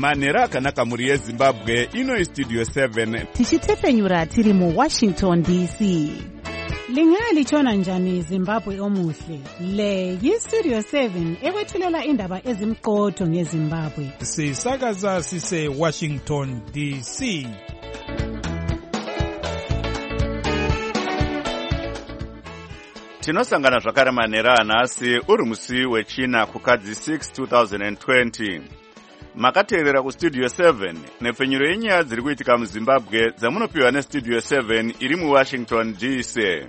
manhero akanaka mhuri yezimbabwe. Ino Studio 7 tichitefenyura tiri muWashington DC. Lingalitshona njani Zimbabwe omuhle? Le yiStudio 7 ekwethulela indaba ezimqotho ngeZimbabwe. Sisakaza sise Washington DC. tinosangana zvakare manhero anhasi uri musi wechina kukadzi 6 2020. Makateerera kuStudio 7 nepfenyuro yenyaya dziri kuitika muZimbabwe dzamunopiwa neStudio 7 iri muWashington DC.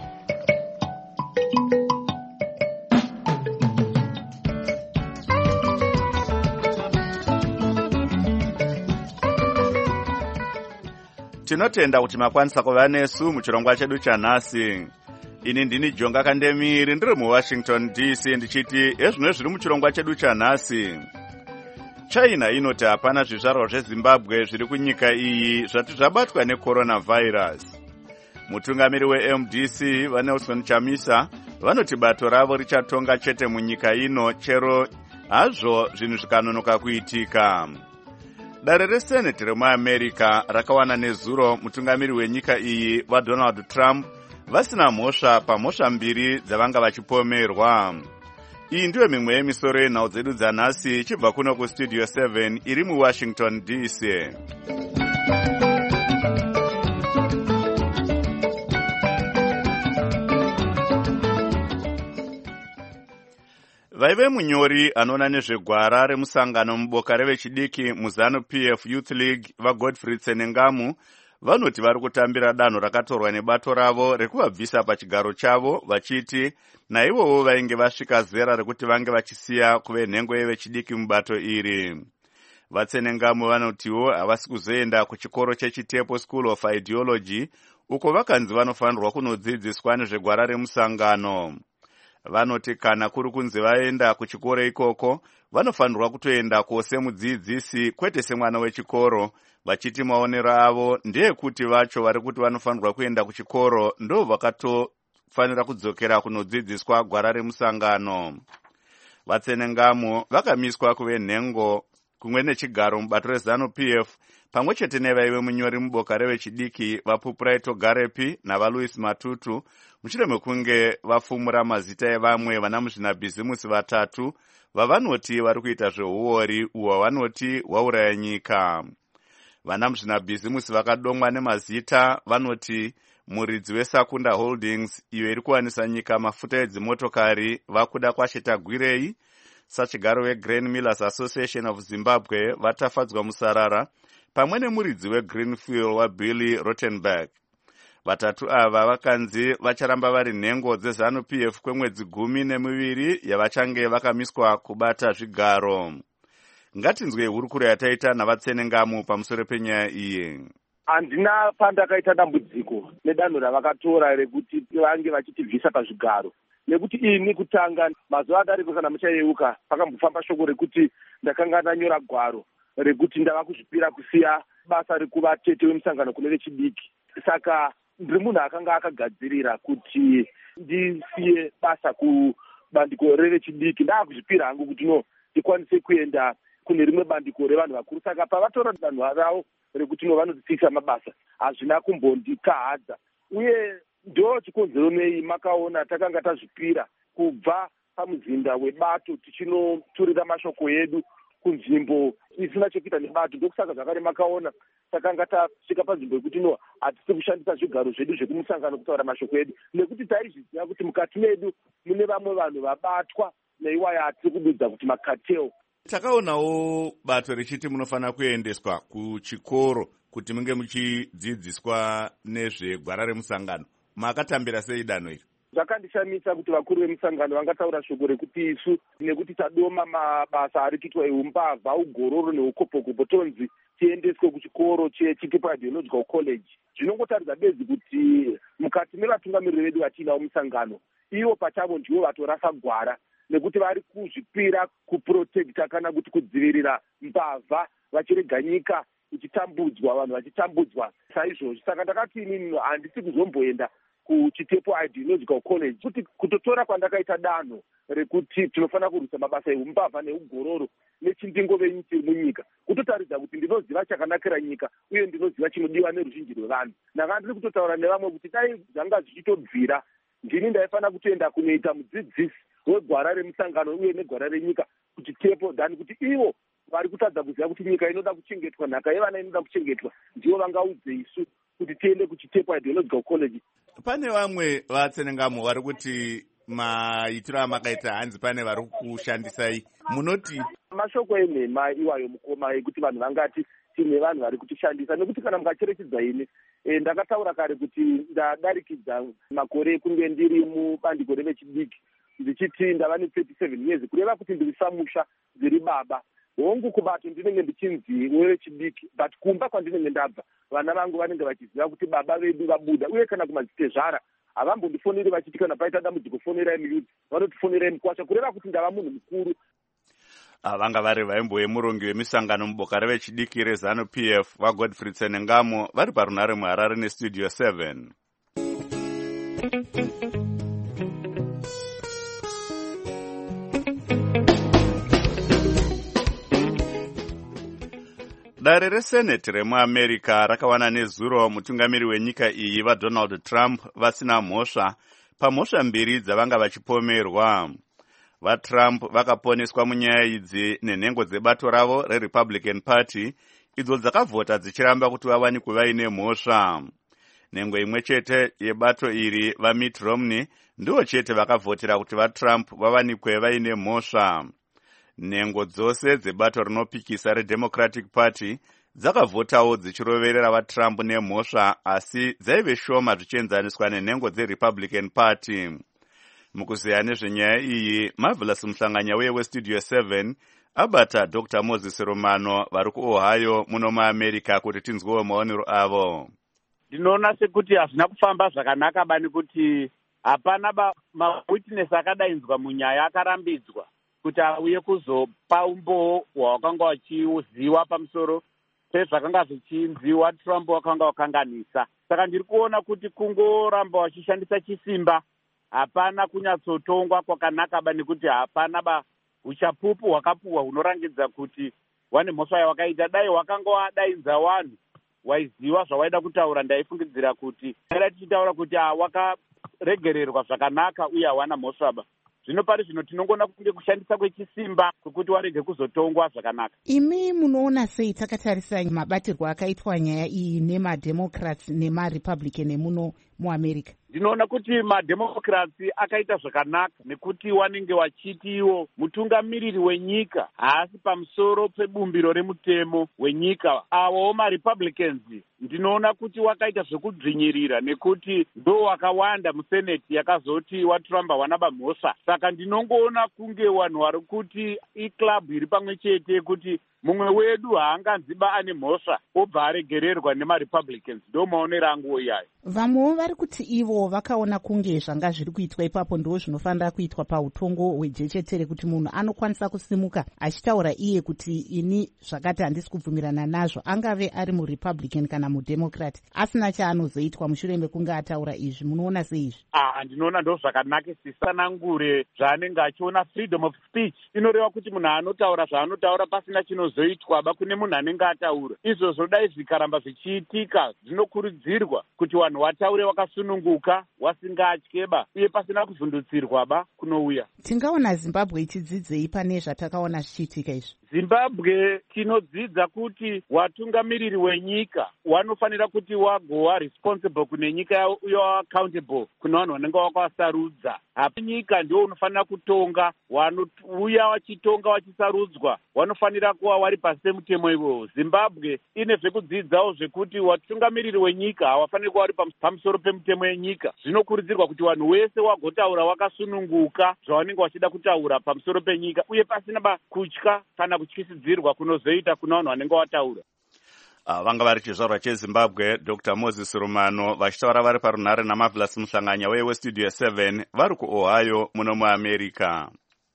Tinotenda kuti makwanisa kuva nesu muchirongwa chedu chanhasi. Ini ndini Jonga Kandemiri ndiri muWashington DC ndichiti ezvino zviri muchirongwa chedu chanhasi. China inoti hapana zvizvarwa zveZimbabwe zviri kunyika iyi zvati zvabatwa necoronavirus. Mutungamiri weMDC vaNelson Chamisa vanoti bato ravo richatonga chete munyika ino chero hazvo zvinhu zvikanonoka kuitika. Dare reSenate remuAmerica rakawana nezuro mutungamiri wenyika iyi vaDonald Trump vasina mhosva pamhosva mbiri dzavanga vachipomerwa. Iyi ndiyo mimwe yemisoro yenhau dzedu dzanhasi chibva kuno kuStudio 7 iri muWashington DC. Vaive munyori anoona nezvegwara remusangano muboka revechidiki muZANU-PF Youth League vaGodfrey Tsenengamu vanoti vari kutambira danho rakatorwa nebato ravo rekuvabvisa pachigaro chavo vachiti naivowo vainge vasvika zera rekuti vange vachisiya kuve nhengo yevechidiki mubato iri. Vatsenengamu vanotiwo havasi kuzoenda kuchikoro cheChitepo School of Ideology uko vakanzi vanofanirwa kunodzidziswa nezvegwara remusangano. Vanoti kana kuri kunzi vaenda kuchikoro ikoko vanofanirwa kutoenda semudzidzisi kwete semwana wechikoro, vachiti maonero avo ndeyekuti vacho vari kuti vanofanirwa kuenda kuchikoro ndo vakatofanira kudzokera kunodzidziswa gwara remusangano. Vatsenengamu vakamiswa kuve nhengo kumwe nechigaro mubato reZANU-PF pamwe chete nevaive munyori muboka revechidiki vaPupuraito Garepi navaLouis Matutu mushure mekunge vafumura mazita evamwe vana muzvinabhizimusi vatatu vavanoti vari kuita zveuori uho vanoti wauraya nyika. Vana muzvinabhizimusi vakadongwa nemazita vanoti muridzi weSakunda Holdings iyo iri kuwanisa nyika mafuta edzimotokari vakuda kwashetagwirei, sachigaro weGrain Millers Association of Zimbabwe vatafadzwa musarara pamwe nemuridzi weGreen Fuel waBilly Rottenberg. Vatatu ava vakanzi vacharamba vari nhengo dzeZANU-PF kwemwedzi 12 yavachange vakamiswa kubata zvigaro. Ngatinzwe hurukuro yataita naVatsenengamu pamusoro penyaya iyi. Handina pandakaita dambudziko nedanho ravakatora rekuti vange vachitibvisa pazvigaro. Nekuti ini kutanga mazuva adariko kana muchayeuka pakambofamba shoko rekuti ndakanga ndanyora gwaro rekuti ndava kuzvipira kusiya basa rekuva tete wemusangano kune vechidiki. Saka ndiri munhu akanga akagadzirira kuti ndisiye basa kubandiko revechidiki. Ndakuzvipira hangu kuti ndikwanise kuenda kune rimwe bandiko revanhu vakuru. Saka pavatora danho ravo rekuti vanotitsisa mabasa hazvina kumbondikahadza. Uye ndo chikonzero nei makaona takanga tazvipira kubva pamuzinda webato tichinoturira mashoko edu kunzvimbo isina chekuita nebato. Ndokusaka zvakare makaona takanga tasvika panzvimbo yekuti hatisi kushandisa zvigaro zvedu zvekumusangano kutaura mashoko edu, nekuti taizviziva kuti mukati medu mune vamwe vanhu vabatwa neiwaya hatisi kududza kuti makateo. Takaonawo bato richiti munofanira kuendeswa kuchikoro kuti munge muchidzidziswa nezvegwara remusangano. Makatambira sei danho iri? Zvakandishamisa kuti vakuru vemusangano vangataura shoko rekuti isu nekuti tadoma mabasa ari kuitwa eumbavha, ugororo neukopokopo tonzi tiendeswe kuchikoro cheChitepo Ideological College. Zvinongotaridza bedzi kuti mukati mevatungamiriri vedu vatiinawo musangano ivo pachavo ndivo vatorasa gwara, nekuti vari kuzvipira kuprotekta kana kuti kudzivirira mbavha vachirega nyika ichitambudzwa, vanhu vachitambudzwa saizvozvo. Saka ndakati inini handisi kuzomboenda kuChitepo Ideological College kuti kutotora kwandakaita danho rekuti tinofanira kurwisa mabasa eumbavha neugororo nechindingove chiri munyika, kutotaridza kuti ndinoziva chakanakira nyika uye ndinoziva chinodiwa neruzhinji rwevanhu. Ndanga ndiri kutotaura nevamwe kuti dai zvanga zvichitobvira ndini ndaifanira kutoenda kunoita mudzidzisi wegwara remusangano uye negwara renyika kuti tepo dhani kuti ivo vari kutadza kuziva kuti nyika inoda kuchengetwa, nhaka yevana inoda kuchengetwa, ndivo vangaudze isu kuti tiende kuchitepo ideological college. Pane vamwe vatsenengamo vari kuti maitiro amakaita hanzi pane vari kushandisai, munoti? Mashoko enhema iwayo mukoma ekuti vanhu vangati tine vanhu vari kutishandisa, nekuti kana mukacherechedza ini ndakataura kare kuti ndadarikidza makore ekunge ndiri mubandiko revechidiki ndichiti ndava ne37 years, kureva kuti ndiri samusha ndiri baba hongu kubato ndinenge ndichinzi wevechidiki, but kumba kwandinenge ndabva vana vangu vanenge vachiziva kuti baba vedu vabuda, uye kana kumadzitezvara havambondifoneri vachiti kana paita dambudziko fonerai muyudzi, vanotifonerai mukwasha, kureva kuti ndava munhu mukuru. Vanga vari vaimbo yemurongi wemisangano muboka revechidiki reZANU-PF vaGodfrey Tsenengamo vari parunare muHarare nestudio 7. Dare reseneti remuAmerica rakawana nezuro mutungamiri wenyika iyi vaDonald Trump vasina mhosva pamhosva mbiri dzavanga vachipomerwa. VaTrump vakaponeswa munyaya idzi nenhengo dzebato ravo reRepublican Party idzo dzakavhota dzichiramba kuti vawanikwe vaine mhosva. Nhengo imwe chete yebato iri vaMitt Romney ndivo chete vakavhotera kuti vaTrump vawanikwe vaine mhosva. Nhengo dzose dzebato rinopikisa reDemocratic Party dzakavhotawo dzichiroverera vaTrump nemhosva, asi dzaive shoma zvichienzaniswa nenhengo dzeRepublican Party. Mukuziya nezvenyaya iyi, Marvelous Muhlanganya weStudio 7 abata Dr. Moses Romano vari kuOhio muno muAmerica kuti tinzwewo maonero avo. Ndinoona sekuti hazvina kufamba zvakanaka bani kuti hapana mawitness akadainzwa munyaya akarambidzwa kuti auye kuzopa umboo hwawakanga wachiuziwa pamusoro pezvakanga zvichinziwa Trump wakanga wakanganisa. Saka ndiri kuona kuti kungoramba wachishandisa chisimba, hapana kunyatsotongwa kwakanaka bani kuti hapana uchapupu hwakapuhwa hunorangidza kuti wane mhosva yawakaita. Dai wakanga wadainza wanhu waiziva zvawaida kutaura, ndaifungidzira kuti era tichitaura kuti wakaregererwa zvakanaka uye hawana mhosva. Zvino pari zvino tinongona kunge kushandisa kwechisimba kwekuti warege kuzotongwa zvakanaka. Imi munoona sei takatarisa mabatirwo akaitwa nyaya iyi nemademocrats nemarepublican emuno muAmerica? Ndinoona kuti mademocrats akaita zvakanaka nekuti wanenge wachiti iwo mutungamiriri wenyika haasi pamusoro pebumbiro remutemo wenyika. Avo marepublicans ndinoona kuti wakaita zvekudzvinyirira nekuti ndo wakawanda museneti yakazoti waTrump hawana mhosva. Saka ndinongoona kunge wanhu vari kuti iclub iri pamwe chete kuti mumwe wedu haanganziba ane mhosva obva aregererwa nemarepublicans. Ndo maonero angu iyayo. Vamwewo vari kuti ivo vakaona kunge zvanga zviri kuitwa ipapo ndo zvinofanira kuitwa pautongo hwejechetere, kuti munhu anokwanisa kusimuka achitaura iye kuti ini zvakati handisi kubvumirana nazvo, angave ari murepublican kana mudemocrat, asina chaanozoitwa mushure mekunge ataura izvi. Munoona seizvi? Ndinoona ndo zvakanakisisa nangure zvaanenge achiona freedom of speech. Inoreva kuti munhu anotaura zvaanotaura pasina chinozoitwa kune munhu anenge ataura. Izvozvo dai zvikaramba zvichiitika, zvinokurudzirwa kuti wanhu wataure wakasununguka, wasingatyeba uye pasina kuvhundutsirwa kunouya. Tingaona Zimbabwe ichidzidzei pane zvatakaona zvichiitika izvi? Zimbabwe tinodzidza kuti watungamiriri wenyika wanofanira kuti wagowa responsible kune nyika yavo uye accountable kuna vanhu vanenge wakavasarudza. Hapa nyika ndio unofanira kutonga, wanouya wachitonga wachisarudzwa wanofanira kuva wari pasi pemutemo iwowo. Zimbabwe ine zvekudzidzawo zvekuti watungamiriri wenyika hawafaniri kuva wari pamusoro pemutemo yenyika. Zvinokurudzirwa kuti vanhu wese wagotaura wakasununguka zvawanenge wachida kutaura pamusoro penyika uye pasina kutya kana kutyisidzirwa kunozoita kuna vanhu vanenge wataura. Vanga vari chizvarwa cheZimbabwe Dr. Moses Romano vachitaura vari parunhare naMarvelous Muhlanganya weStudio 7 vari kuOhio muno muAmerica.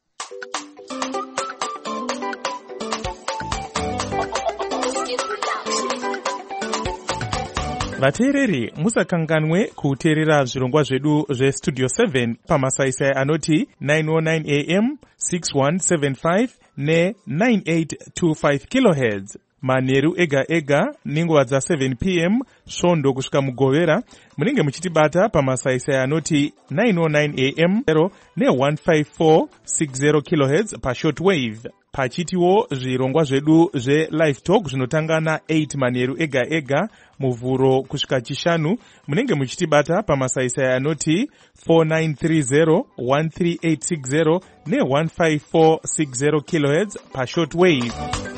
Vateereri, musakanganwe kuteerera zvirongwa zvedu zveStudio 7 pamasaisai anoti 909 AM, 6175, ne9825 kilohertz. Manheru ega ega ninguva dza 7 pm svondo kusvika mugovera munenge muchitibata pamasaisai anoti 909 am ne15460 kilohertz pashortwave. Pachitiwo zvirongwa zvedu zve-live talk zvinotanga na8 manheru ega ega muvhuro kusvika chishanu munenge muchitibata pamasaisai anoti 4930 13860 ne15460 kilohertz pashortwave.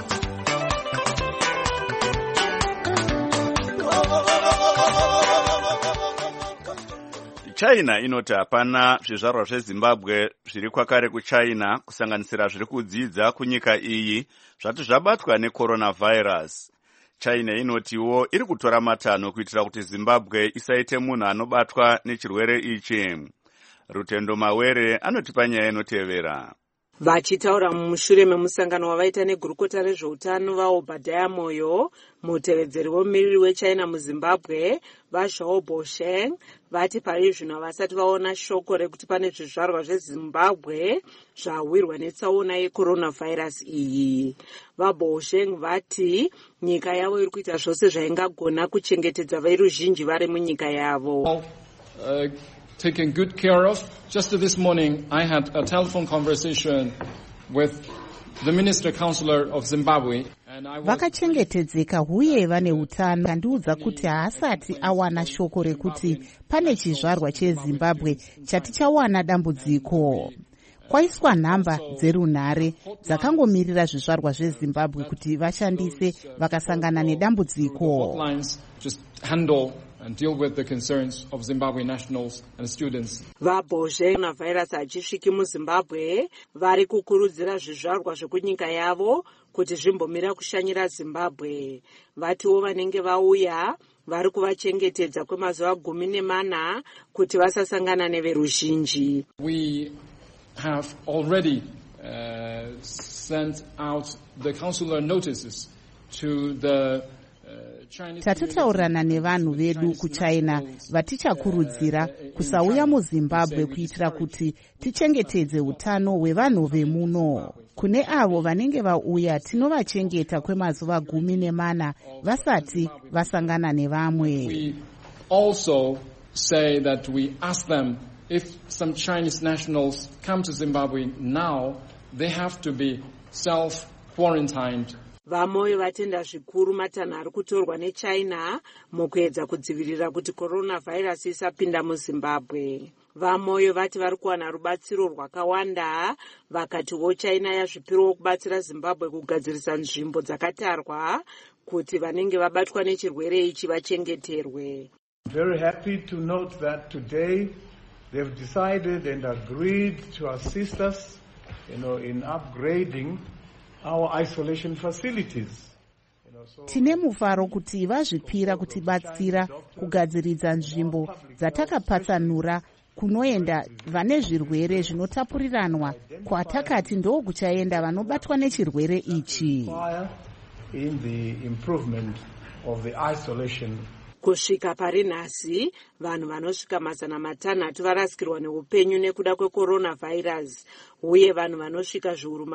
China inoti hapana zvizvarwa zveZimbabwe zviri kwakare kuChina kusanganisira zviri kudzidza kunyika iyi zvati zvabatwa necoronavirus. China inotiwo iri kutora matanho kuitira kuti Zimbabwe isaite munhu anobatwa nechirwere ichi. Rutendo Mawere anotipa nyaya inotevera. Vachitaura mumushure memusangano wavaita negurukota rezveutano vaObadiah Moyo, mutevedzeri womumiriri weChina muZimbabwe vaZhao Bosheng vati pari zvino vasati vaona shoko rekuti pane zvizvarwa zveZimbabwe zvawirwa netsaona yecoronavirus iyi. VaBosheng vati nyika yavo iri kuita zvose zvaingagona kuchengetedza veruzhinji vari munyika yavo. Taken good care of. Just this morning, I had a telephone conversation with the Minister Councillor of Zimbabwe. Vakachengetedzeka uye vane utano. Kandiudza kuti haasati awana shoko rekuti pane chizvarwa cheZimbabwe chati chawana dambudziko. Kwaiswa nhamba dzerunhare dzakangomirira zvizvarwa zveZimbabwe kuti vashandise vakasangana nedambudziko. And deal with the concerns of Zimbabwe nationals and students. VaBosheng coronavirus hachisviki muZimbabwe vari kukurudzira zvizvarwa zvekunyika yavo kuti zvimbomira kushanyira Zimbabwe. Vatiwo vanenge vauya vari kuvachengetedza kwemazuva 14 kuti vasasangana neveruzhinji. We have already sent out the consular notices to the Tatataurana nevanhu vedu kuChina vatichakurudzira kusauya muZimbabwe kuitira kuti tichengetedze utano hwevanhu vemuno. Kune avo vanenge vauya tinovachengeta kwemazuva 14 vasati vasangana nevamwe. We also say that we ask them if some Chinese nationals come to Zimbabwe now, they have to be self-quarantined. VaMoyo vatenda zvikuru matanho ari kutorwa neChina mukuedza kudzivirira kuti coronavirus isapinda muZimbabwe. VaMoyo vati vari kuwana rubatsiro rwakawanda, vakatiwo China yazvipirawo kubatsira Zimbabwe kugadzirisa nzvimbo dzakatarwa kuti vanenge vabatwa nechirwere ichi vachengeterwe. Very happy to note that today they've decided and agreed to assist us, in upgrading our isolation facilities. Tine mufaro kuti vazvipira kutibatsira kugadziridza nzvimbo dzatakapatsanura kunoenda vane zvirwere zvinotapuriranwa kwatakati ndo kuchaenda vanobatwa nechirwere ichi. In the improvement of the isolation. Kusvika pari nhasi, vanhu vanosvika 500 varasikirwa neupenyu nekuda kwecoronavirus, uye vanhu vanosvika zviuru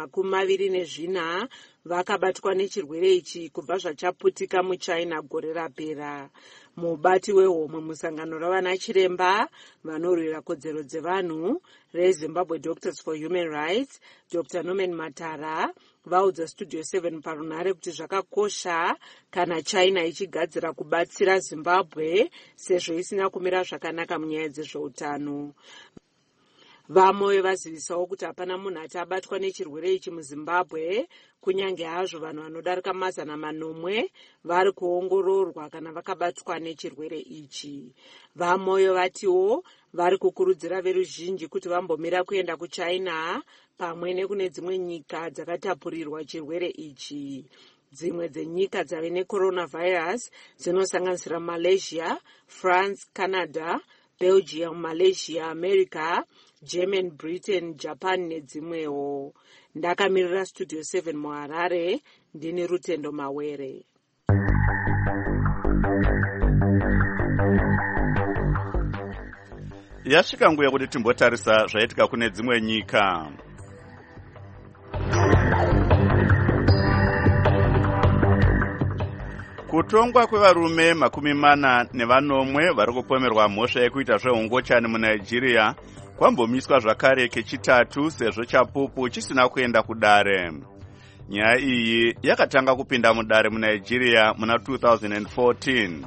24 vakabatwa nechirwere ichi kubva zvachaputika muChina gore rapera. Mubati wehomwe musangano ravana chiremba vanorwira kodzero dzevanhu reZimbabwe Doctors for Human Rights, Dr. Norman Matara, vaudza Studio 7 parunhare kuti zvakakosha kana China ichigadzira kubatsira Zimbabwe sezvo isina kumira zvakanaka munyaya dzezveutano. VaMoyo vazivisawo kuti hapana munhu abatwa nechirwere ichi muZimbabwe, kunyange hazvo vanhu vanodarika 100 vari kuongororwa kana vakabatwa nechirwere ichi. VaMoyo vatiwo vari kukurudzira veruzhinji kuti vambomira kuenda kuChina pamwe nekune dzimwe nyika dzakatapurirwa chirwere ichi. Dzimwe dzenyika dzave necoronavirus dzinosanganisira Malaysia, France, Canada, Belgium, Malaysia, America, German, Britain, Japan nedzimwewo. Ndakamirira Studio 7 muHarare, ndini Rutendo Mawere. Yasvika nguva kuti timbotarisa zvaitika kune dzimwe nyika. Kutongwa kwevarume 40 vari kupomerwa mhosva yekuita zveungochani muNigeria kwambomiswa zvakare kechitatu sezvo chapupu chisina kuenda kudare. Nyaya iyi yakatanga kupinda mudare muNigeria muna 2014.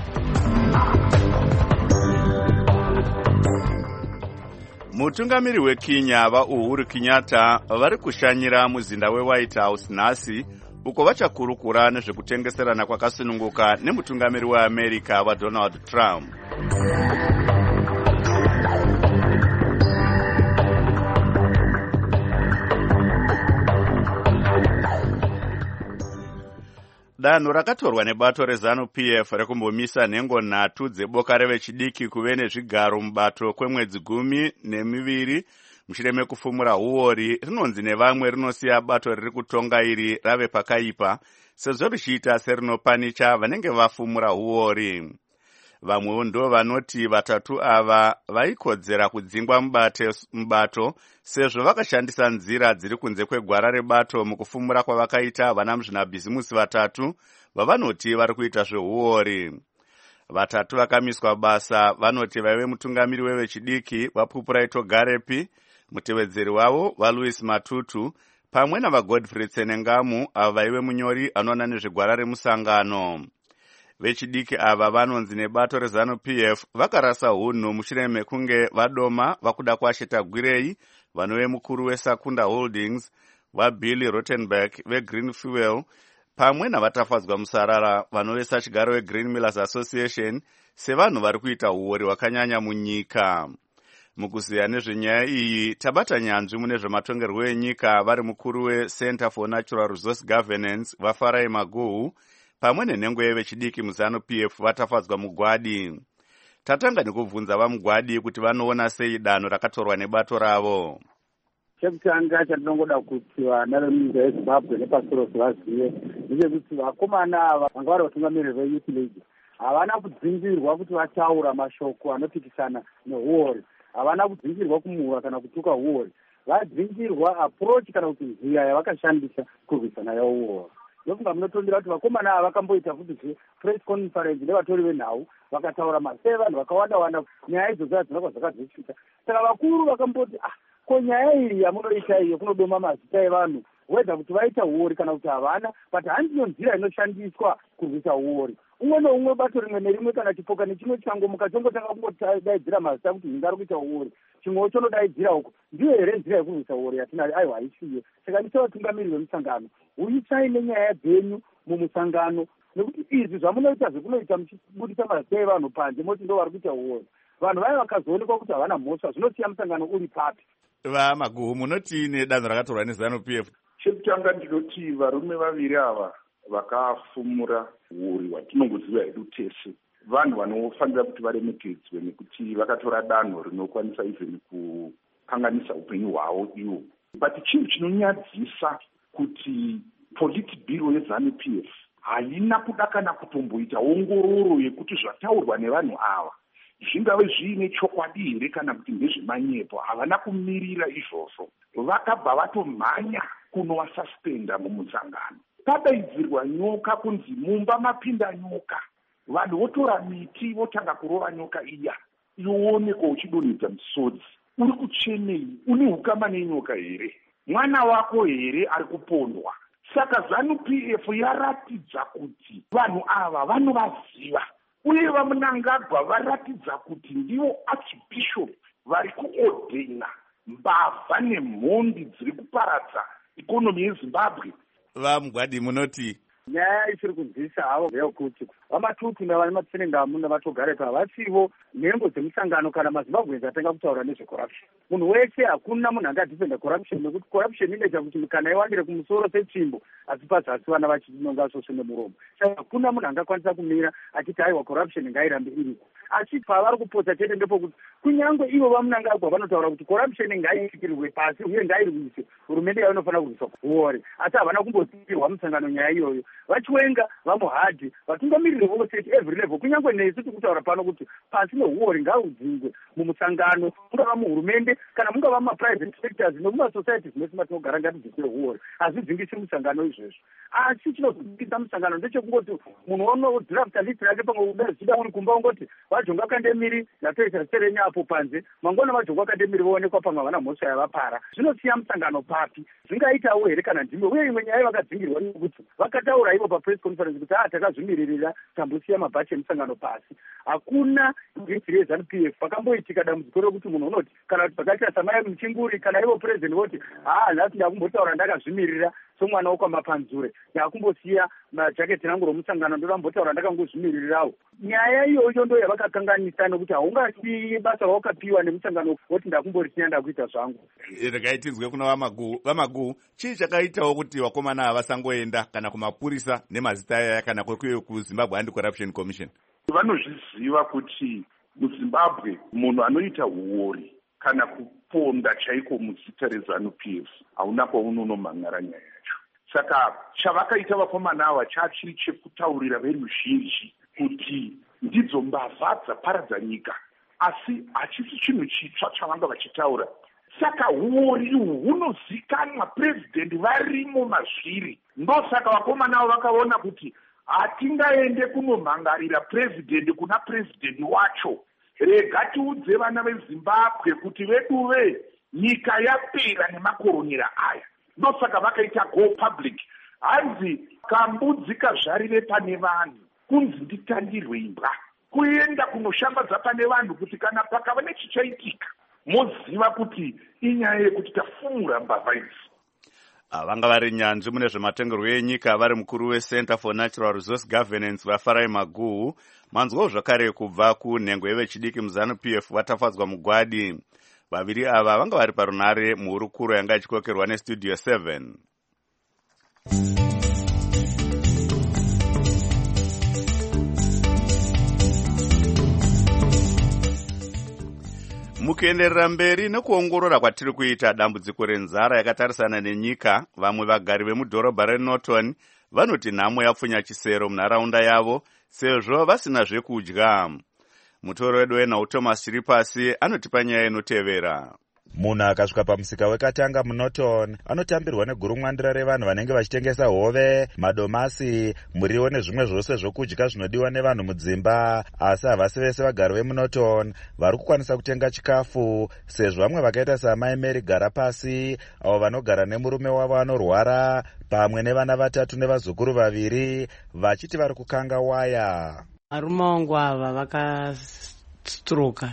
Mutungamiri weKenya vaUhuru Kenyatta vari kushanyira muzinda weWhite House nhasi uko vachakurukura nezvekutengeserana kwakasununguka nemutungamiri weAmerica vaDonald Trump. Danho rakatorwa nebato reZANU-PF rekumbomisa nhengo 3 dzeboka revechidiki kuve nezvigaro mubato kwemwedzi 12 mushure mekufumura huori rinonzi nevamwe rinosiya bato riri kutonga iri rave pakaipa sezvo richiita serinopanicha vanenge vafumura huori. Vamwewo ndo vanoti 3 ava vaikodzera kudzingwa mubato sezvo vakashandisa nzira dziri kunze kwegwara rebato mukufumura kwavakaita vana muzvinabhizimusi 3 vavanoti vari kuita zvehuori. 3 vakamiswa basa vanoti vaive mutungamiri wevechidiki vaPupuraito Garepi, mutevedzeri wavo vaLouis Matutu pamwe navaGodfrey Tsenengamu avo vaive munyori anoona nezvegwara remusangano. Vechidiki ava vanonzi nebato reZANU-PF vakarasa hunhu mushure mekunge vadoma vakuda kuasheta Gwirei vanove mukuru weSakunda Holdings, vaBilly Rottenberg veGreen Fuel pamwe navatafadzwa musarara vanove sachigaro weGreen Millers Association sevanhu vari kuita huori hwakanyanya munyika. Mukuziya nezvenyaya iyi tabata nyanzvi mune zvematongerwo enyika vari mukuru weCenter for Natural Resource Governance vaFarai Maguhu pamwe nenhengo yevechidiki muZANU-PF vatafadzwa mugwadi. Tatanga nekubvunza vamugwadi kuti vanoona sei danho rakatorwa nebato ravo. Chekutanga chandinongoda kuti vana vemunyika yeZimbabwe nepasi rose vazive ndechekuti vakomana ava vanga vari vatungamiriri veYouth League havana kudzingirwa kuti vataura mashoko anopikisana nehuori, havana kudzingirwa kumuhura kana kutuka huori, vadzingirwa approach kana kuti nzira yavakashandisa kurwisana yauori. Ndofunga munotondera kuti vakomana ava vakamboita futi press conference nevatori venhau vakataura maseve vanhu vakawanda nyaya idzodzo hadzina zvakadzosvika. Saka vakuru vakamboti ko nyaya iyi yamunoita iyo kunodoma mazita evanhu wedha kuti vaita huori kana kuti havana, but handiyo nzira inoshandiswa kurwisa huori. Umwe neumwe bato rimwe nerimwe kana chipoka nechimwe changomuka chongotanga kungotidaidzira mazita kuti hinga ari kuita huori, chimwewo chonodaidzira uko. Ndiyo here nzira yekurwisa huori yatinari aiwa haisiye. Saka ndicho vatungamiri vemusangano uyisai nenyaya dzenyu mumusangano, nekuti izvi zvamunoita zvekunoita muchibudisa mazita evanhu panze moti ndo vari kuita huori. Vanhu vaya vakazoonekwa kuti havana mhosva zvinosiya musangano uri papi. VaMaguhu munoti nedanho rakatorwa neZANU-PF? Chekutanga ndinoti varume vaviri ava vakafumura huori hwatinongoziva hedu tese vanhu vanofanira kuti varemekedzwe nekuti vakatora danho rinokwanisa even kukanganisa upenyu hwavo ivo. But chinhu chinonyadzisa kuti politbiro yeZANU-PF haina kuda kana kutomboita ongororo yekuti zvataurwa nevanhu ava zvingave zviine chokwadi here kana kuti ndezvemanyepo. Havana kumirira izvozvo, vakabva vatomhanya kunovasuspenda mumusangano. Padaidzirwa nyoka kunzi mumba mapinda nyoka, vanhu votora miti votanga kurova nyoka iya ionekwa uchidonhedza misodzi. Uri kuchenei? Une ukama nenyoka here? Mwana wako here ari kupondwa? Saka ZANU-PF yaratidza kuti vanhu ava vanovaziva uye vaMunangagwa varatidza kuti ndivo archbishop vari kuodhena mbavha nemhondi dziri kuparadza ikonomi yeZimbabwe. VaMugwadi munoti nyaya isiri kunzwisa havo ndeyekuti vaMatutu navane Matsenengamu navatogarepa vasivo nhengo dzemusangano kana maZimbabwenzi atanga kutaura nezvecorruption. Munhu wese hakuna munhu angadhifenda corruption nekuti corruption inoita kuti mikana iwandire kumusoro setsvimbo asi pazasi vana vachinonga svosve nemuromo. Saka hakuna munhu angakwanisa kumira achiti aiwa corruption ngairambe iriko. Asi pavari kupota chete ndepokuti kunyange ivo vaMunangagwa vanotaura kuti corruption ngaifikirirwe pasi uye ngairwise, hurumende yavo inofanira kurwisa huori, asi havana kumbotsimbirwa musangano nyaya iyoyo. vachiwenga vamuhadhi vatungamiriri vose every level kunyange nesu tiri kutaura pano kuti pasi neuori ngaudzingwe mumusangano mungava muhurumende kana mungava maprivate sectors nemumasocieties mese matinogara ngatidzisire uori hazvidzingisi musangano izvezvo asi chinodzingisa musangano ndechekungoti munhu onodrafta list rake pamwe udazvida uri kumba ungoti vajonga kandemiri natoisa serenya apo panze mangwana vajonga kandemiri voonekwa pamwe havana mhosva yavapara zvinosiya musangano papi zvingaitawo here kana ndimwe uye imwe nyaya vakadzingirwa nekuti vakataura ivo papress conference kuti takazvimiririra tambosiya mabhachi emusangano pasi hakuna getsiri yeZANU PF pakamboitika dambudziko rekuti munhu unoti kana kuti vakaita samai muchinguri kana ivo president voti nhasi ndakumbotaura ndakazvimirira somwana wokwamapanzure ndakumbosiya majaketi rangu romusangano ndorambotara ndakangozvimiririrawo. Nyaya iyoyo ndo yavakakanganisa nekuti haungasiyi basa rawakapiwa nemusangano woti ndakumborisiya ndakuita zvangu. Rekaitidzwe kuna vamagu chii chakaitawo kuti vakomana havasangoenda kana kumapurisa nemazita aya kana kwekuyo kuZimbabwe Anti-Corruption Commission? Vanozviziva kuti muZimbabwe munhu anoita uori kana kuponda chaiko muzita reZANU PF hauna kwaunonomhangara nyaya yacho. Saka chavakaita vakomana ava chachiri chekutaurira veruzhinji kuti ndidzo mbavha dzaparadza nyika, asi hachisi chinhu chitsva chavanga vachitaura. Saka uori uhu hunozikanwa, president varimo mazviri. Ndosaka vakomana ava vakaona kuti hatingaende kunomhangarira president kuna president wacho. Rega tiudze vana veZimbabwe kuti veduve nyika yapera nemakoronera aya. Ndosaka vakaita go public. Hanzi kambudzi kazvarire pane vanhu kunzi nditandirwe imbwa. Kuenda kunoshambadza pane vanhu kuti kana pakava nechichaitika moziva kuti inyaya yekuti tafumura mbavha idzi. Vanga vari nyanzvi mune zvematongerwo enyika vari mukuru weCenter for Natural Resource Governance vaFarai Maguhu. Manzwawo zvakare kubva kunhengo yevechidiki muZANU PF vatafadzwa mugwadi. Vaviri ava vanga vari parunare muhurukuro yanga ichikokerwa neStudio 7. Mukuenderera mberi nekuongorora kwatiri kuita dambudziko renzara yakatarisana nenyika, vamwe vagari vemudhorobha reNorton vanoti nhamo yapfunya chisero munharaunda yavo sezvo vasina zvekudya. Mutoro wedu wenhau Thomas Chiripasi anotipa nyaya inotevera. Munhu akasvika pamusika wekatanga muNorton anotambirwa negurumwandira revanhu vanenge vachitengesa hove, madomasi, muriwo nezvimwe zvose zvokudya zvinodiwa nevanhu mudzimba. Asi havasi vese vagari vemuNorton vari kukwanisa kutenga chikafu, sezvo vamwe vakaita saamai Mary Garapasi avo vanogara nemurume wavo anorwara pamwe nevana vatatu nevazukuru vaviri vachiti vari kukanga waya. Varume vangu ava vakastroka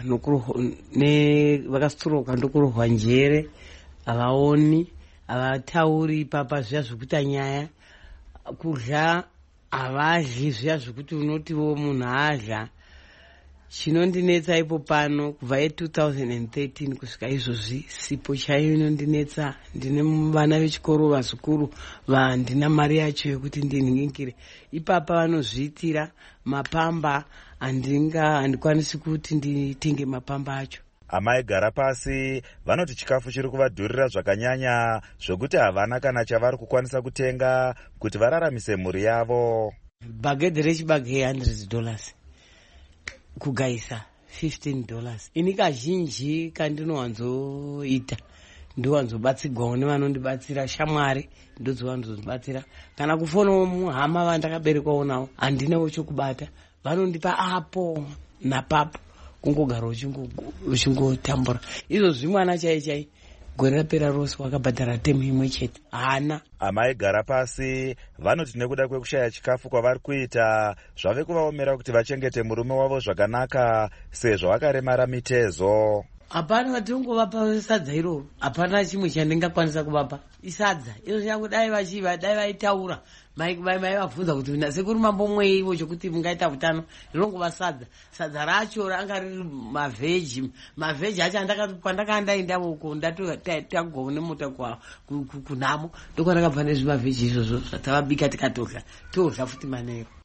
ndokurohwa njere, havaoni, havatauri papa zviya zvekuita nyaya, kudya havadyi zviya zvekuti unotiwo munhu adya. Chinondinetsa ipo pano kubva 2013 kusvika izvozvi sipo chaiyo inondinetsa. Ndine vana vechikoro vazukuru vandina mari yacho yokuti ndinhingire. Ipapa vanozviitira mapamba, handikwanisi kuti nditenge mapamba acho. Amai Garapasi vanoti chikafu chiri kuvadhurira zvakanyanya zvokuti havana kana chavari kukwanisa kutenga kuti vararamise mhuri yavo. Bagedhi rechibage $100. Kugaisa $15. Ini kazhinji kandinowanzoita ndowanzobatsirwawo nevanondibatsira, shamwari ndodzovanzobatsira. Kana kufonawo muhama vandakaberekwawo navo handinawo chokubata, vanondipa apo napapo, kungogara uchingotambura. Izvozvi mwana chai gore rapera rose wakabhadhara temu imwe chete hana. Amai Garapasi vanoti nekuda kwekushaya chikafu kwavari kuita zvave kuvaomera kuti vachengete murume wavo zvakanaka sezvo vakaremara mitezo. Hapana vatongovapa sadza iroro, hapana chimwe chandingakwanisa kuvapa isadza. Izvo changu dai vaitaura mai vabvunza kuti nasekuru mambomwei ivo chokuti mungaita utano, rinongova sadza racho ranga riri mavheji acho. Kwandakaenda uko ndatagwa nemota kunhamo, ndokandakabva nezvimavheji izvozvo zvatavabika tikatodya, torya futi manero.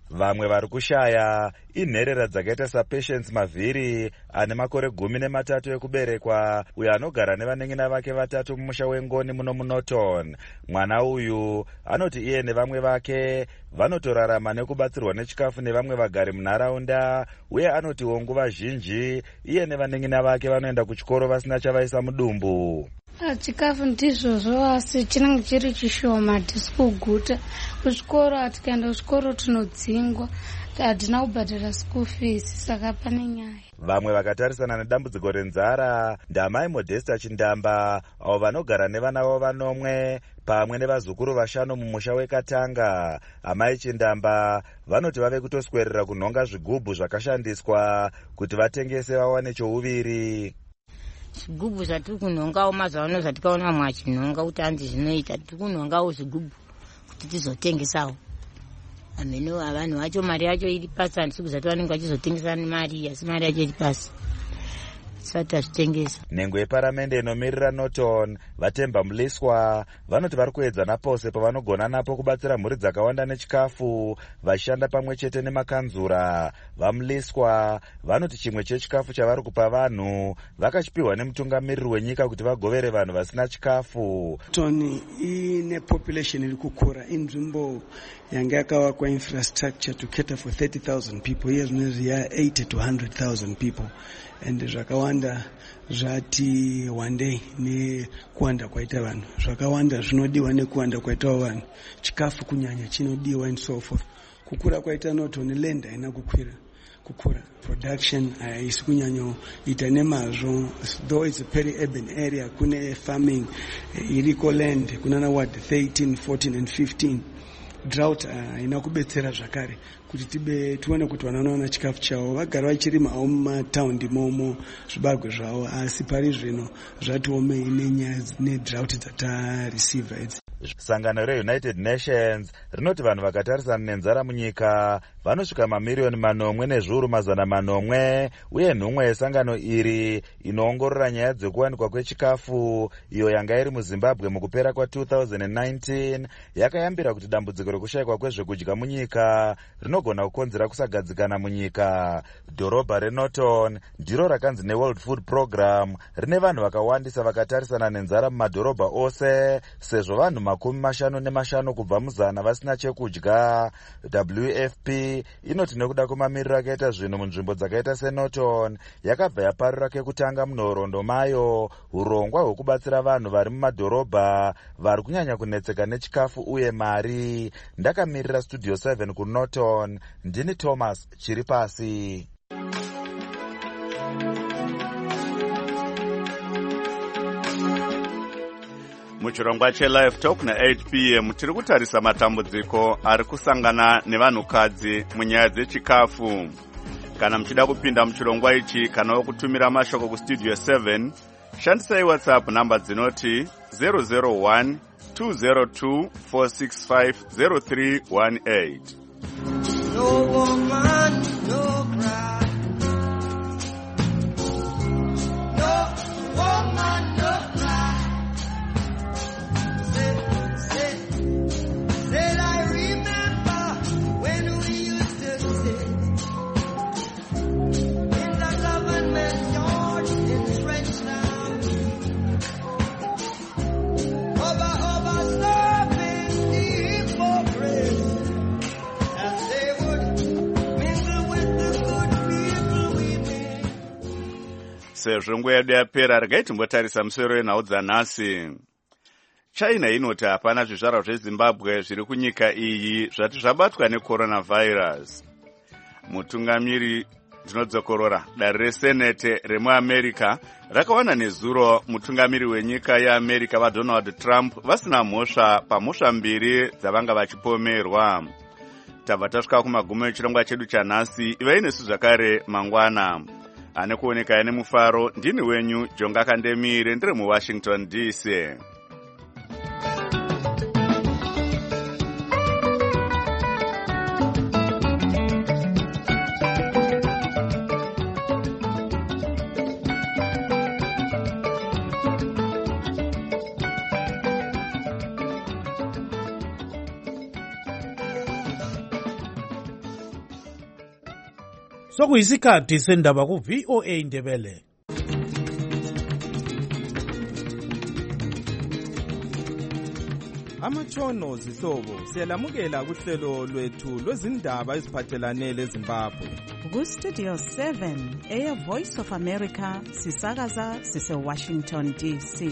Vamwe vari kushaya inherera dzakaita saPatience Mavhiri ane makore 13 ekuberekwa, uyo anogara nevaneng'ina vake vatatu mumusha weNgoni muno muNorton. Mwana uyu anoti iye nevamwe vake vanotorarama nekubatsirwa nechikafu nevamwe vagari munharaunda, uye anotiwo nguva zhinji iye nevaneng'ina vake vanoenda kuchikoro vasina chavaisa mudumbu. Chikafu ndizvozvo, asi chinenge chiri chishoma, hatisi kuguta. Kuchikoro hatikaenda kuchikoro tinodzingwa, hatina kubhadhara school fees, saka pane nyaya. Vamwe vakatarisana nedambudziko renzara ndamai Modesta Chindamba, avo vanogara nevana vavo vanomwe pamwe nevazukuru 5 mumusha weKatanga. Amai Chindamba vanoti vave kutoswerera kunhonga zvigubhu zvakashandiswa kuti vatengese vawane chouviri. Zvigubhu zvatiri kunhongawo mazuvano zvatikaona vamwe vachinhonga kuti hanzi zvinoita, tiri kunhongawo zvigubhu kuti tizotengesawo. Ameno vanhu vacho mari yacho iri pasi, handisi kuzati vanenge vachizotengesa nemari, asi mari yacho iri pasi. Tisati tazvitengesa. Nhengo yeparamende inomirira Norton, Vatemba Muliswa, vanoti vari kuedza napose pavanogona napo kubatsira mhuri dzakawanda nechikafu, vachishanda pamwe chete nemakanzura. VaMuliswa vanoti chimwe chechikafu chavari kupa vanhu vakachipiwa nemutungamiriri wenyika kuti vagovere vanhu vasina chikafu. Tony ine population iri kukura, inzvimbo yanga yakavakwa infrastructure to cater for 30,000 people. Here zvinezvi 80 to 100,000 people. And zvakawanda zvati wandei nekuwanda kwaita vanhu, zvakawanda zvinodiwa nekuwanda kwaitawo vanhu, chikafu kunyanya chinodiwa and so forth. Kukura kwaita Norton, land haina kukura, production haisi kunyanyoita nemazvo, though it's a peri-urban area, kune farming iriko land kunana ward 13, 14 and 15. Drought haina kubetsera zvakare kuti tione kuti vana vanowana chikafu chavo, vagara vachirimawo mumataundi momo zvibagwe zvavo, asi pari zvino zvatiomei nenyaya nedrought dzatareceiva idzi. Sangano reUnited Nations rinoti vanhu vakatarisana nenzara munyika vanosvika mamiliyoni 8,400,000, uye nhumwe yesangano iri inoongorora nyaya dzekuwanikwa kwechikafu iyo yanga iri muZimbabwe mukupera kwa2019 yakayambira kuti dambudziko rekushayikwa kwezvekudya munyika rinogona kukonzera kusagadzikana munyika. Dhorobha reNorton ndiro rakanzi neWorld Food Program rine vanhu vakawandisa vakatarisana nenzara mumadhorobha ose, sezvo vanhu 55 kubva muzana vasina chekudya. WFP inoti nekuda kwemamiriro akaita zvinhu munzvimbo dzakaita seNorton, yakabva yaparura kekutanga munhoroondo mayo urongwa hwekubatsira vanhu vari mumadhorobha vari kunyanya kunetseka nechikafu uye mari. Ndakamirira Studio 7 kuNorton, ndini Thomas Chiripasi. Muchirongwa cheLive Talk na8 p.m. tiri kutarisa matambudziko ari kusangana nevanhukadzi munyaya dzechikafu. Kana muchida kupinda muchirongwa ichi kana kutumira mashoko kuStudio 7, shandisai WhatsApp namba dzinoti 001 202 465 0318. No woman, no cry. No woman, no cry. Said I remember when we used to sit in the government yard in Trenchtown, over serving the hypocrites. Sezvo nguva yedu yapera, regai timbotarisa musoro wenhau dzanhasi. China inoti hapana zvizvarwa zveZimbabwe zviri kunyika iyi zvati zvabatwa necoronavirus. Mutungamiri ndinodzokorora dare resenete remuAmerica rakawana nezuro mutungamiri wenyika yeAmerica vaDonald Trump vasina mhosva pamhosva 2 dzavanga vachipomerwa. Tabva tasvika kumagumo echirongwa chedu chanhasi. Ivai nesu zvakare mangwana. Ane kuoneka ane mufaro, ndini wenyu Jonga Kandemire, ndiri muWashington DC. Sokuyisikhathi sendaba ku VOA Indebele. Amatshono zihlobo siyalamukela kuhlelo lwethu lwezindaba eziphathelane leZimbabwe. Ku-Studio 7 Air Voice of America sisakaza sise-Washington DC.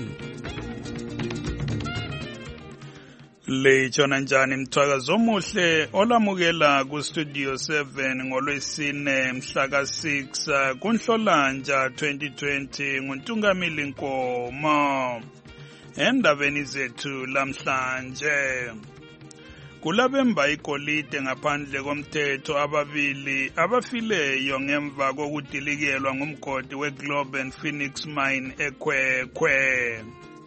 Lechona njani mthwakazo omuhle olamukela ku-Studio 7 ngolwesine mhla ka-6 kuNhlolanja 2020 nguNtungamili Nkomo. Endabeni zethu lamhlanje kulabemba igolide ngaphandle komthetho ababili abafileyo ngemva kokudilikelwa ngumgodi weGlobe and Phoenix Mine eKwekwe.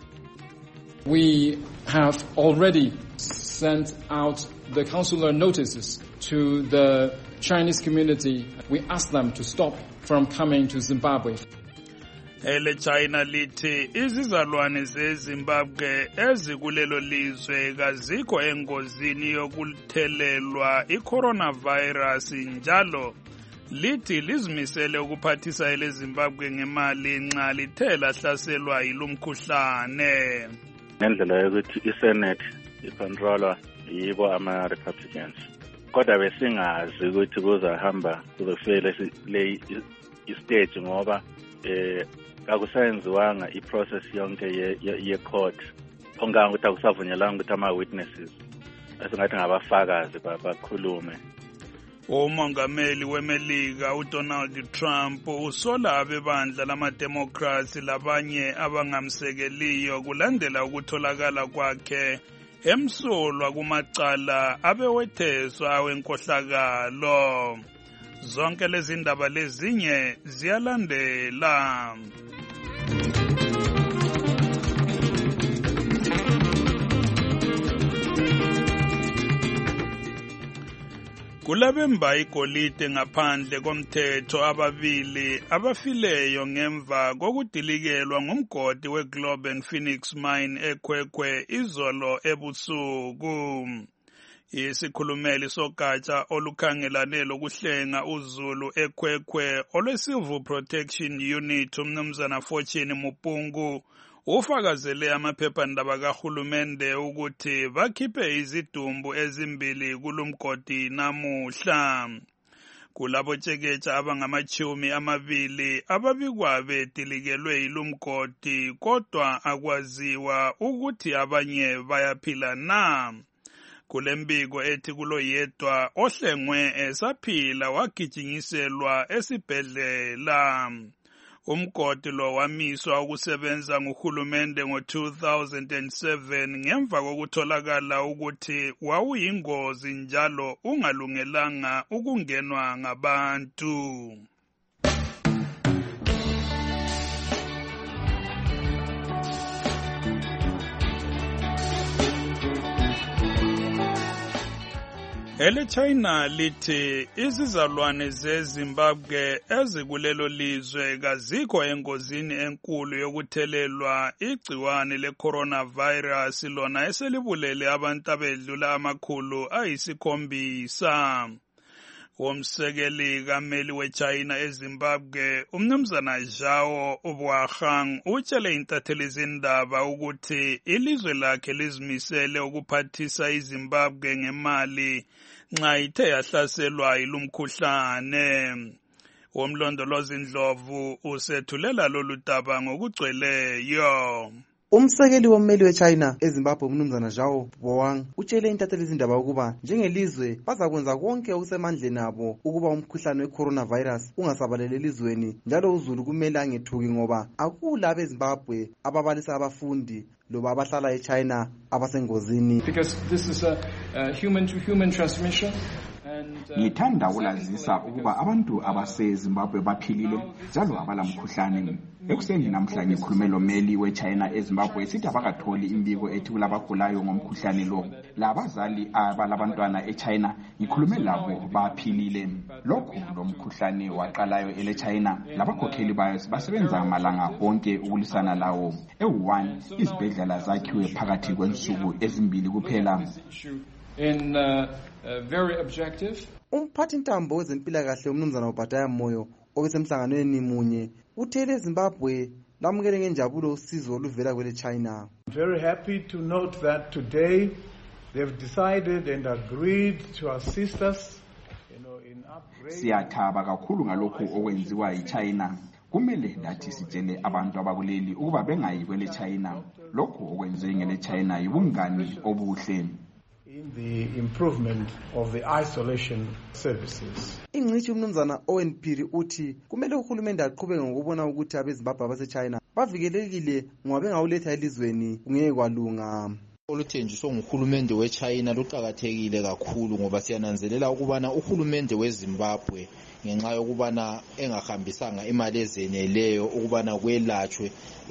We have already sent out the consular notices to the Chinese community. We ask them to stop from coming to Zimbabwe. Ele China lithi izizalwane zeZimbabwe ezikulelo lizwe kazikho engozini yokuthelelwa iCoronavirus njalo lithi lizimisele ukuphathisa eleZimbabwe ngemali nxa lithe lahlaselwa yilumkhuhlane. Ngendlela yokuthi iSenate icontrolwa yibo ama-Republicans. Kodwa besingazi ukuthi kuzahamba kuzofika le istage ngoba akusayenziwanga iprocess yonke ye-court. Onganga ukuthi akusavunyelanga ukuthi ama-witnesses esingathi ngabafakazi bakhulume. Umongameli weMelika uDonald Trump usola abebandla lama-Democrats labanye abangamsekeliyo kulandela ukutholakala kwakhe emsulwa kumacala abewetheswa wenkohlakalo. Zonke lezi ndaba lezinye ziyalandela. Kulabemba igolide ngaphandle komthetho ababili abafileyo ngemva kokudilikelwa ngumgodi weGlobe and Phoenix Mine eKwekwe izolo ebusuku. Isikhulumeli sogatsha olukhangelane lokuhlenga uzulu eKwekwe olweCivil Protection Unit umnumzana Fortune Mupungu ufakazele amaphephandaba kahulumende ukuthi bakhiphe izidumbu ezimbili kulumgodi namuhla. Kulabotsheketsha abangamachumi amabili ababikwa bedilikelwe yilumgodi kodwa akwaziwa ukuthi abanye bayaphila na. Kulembiko ethi kuloyedwa ohlengwe esaphila wagijinyiselwa esibhedlela. Umgodi lo wamiswa ukusebenza nguhulumende ngo-2007 ngemva kokutholakala ukuthi wawuyingozi njalo ungalungelanga ukungenwa ngabantu. Ele China lithi izizalwane zeZimbabwe ezikulelo lizwe kazikho engozini enkulu yokuthelelwa igciwane leCoronavirus lona eselibulele abantu abedlula amakhulu ayisi-7. Umsekeli kameli weChina eZimbabwe umnumzana Zhao Boagang utshele intatheli zindaba ukuthi ilizwe lakhe lizimisele ukuphathisa iZimbabwe ngemali nxa ithe yahlaselwa yilumkhuhlane. Umlondolozi Ndlovu usethulela lolu daba ngokugcweleyo. Umsekeli wommeli weChina eZimbabwe umnumzana Zhao Boagang utshele intatheli zindaba ukuba njengelizwe bazakwenza konke okusemandleni abo ukuba umkhuhlane weCoronavirus ungasabaleli elizweni njalo uzulu kumele angethuki ngoba akula abeZimbabwe ababalisa abafundi loba abahlala eChina abasengozini. Because this is a human to human transmission. Ngithanda ukulazisa ukuba abantu abaseZimbabwe baphilile njalo abalamkhuhlane. Ekuseni namhla ngikhulume lomeli weChina eZimbabwe sithi abakatholi imbiko ethi kulabagulayo ngomkhuhlane lo. Labazali abalabantwana eChina ngikhulume labo baphilile. Lokhu lomkhuhlane waqalayo eleChina labakhokheli bayo basebenza amalanga onke ukulisana lawo. E1 izibhedlela zakhiwe phakathi kwensuku ezimbili kuphela. In very objective. umphathi ntambo wezempilakahle umnumzana uBhataya Moyo obesemhlanganweni munye uthele eZimbabwe lamukele ngenjabulo usizo oluvela kwele China. I'm very happy to note that today they've decided and agreed to assist us in upgrading. Siyathaba kakhulu ngalokho okwenziwa yiChina. Kumele ndathi sitshele abantu abakuleli ukuba bengayi kwele China. Lokho okwenziwe ngele China yibungani obuhle. In the improvement of the isolation services. Ingcithi umnumzana Owen Phiri uthi kumele uhulumende aqhubeke ngokubona ukuthi abeZimbabwe abase-China bavikelekile ngoba bengawuletha elizweni kungeke kwalunga. Oluthenjiswa nguhulumende weChina luqakathekile kakhulu ngoba siyananzelela ukubana uhulumende weZimbabwe ngenxa yokubana engahambisanga imali ezeneleyo ukubana kwelatshwe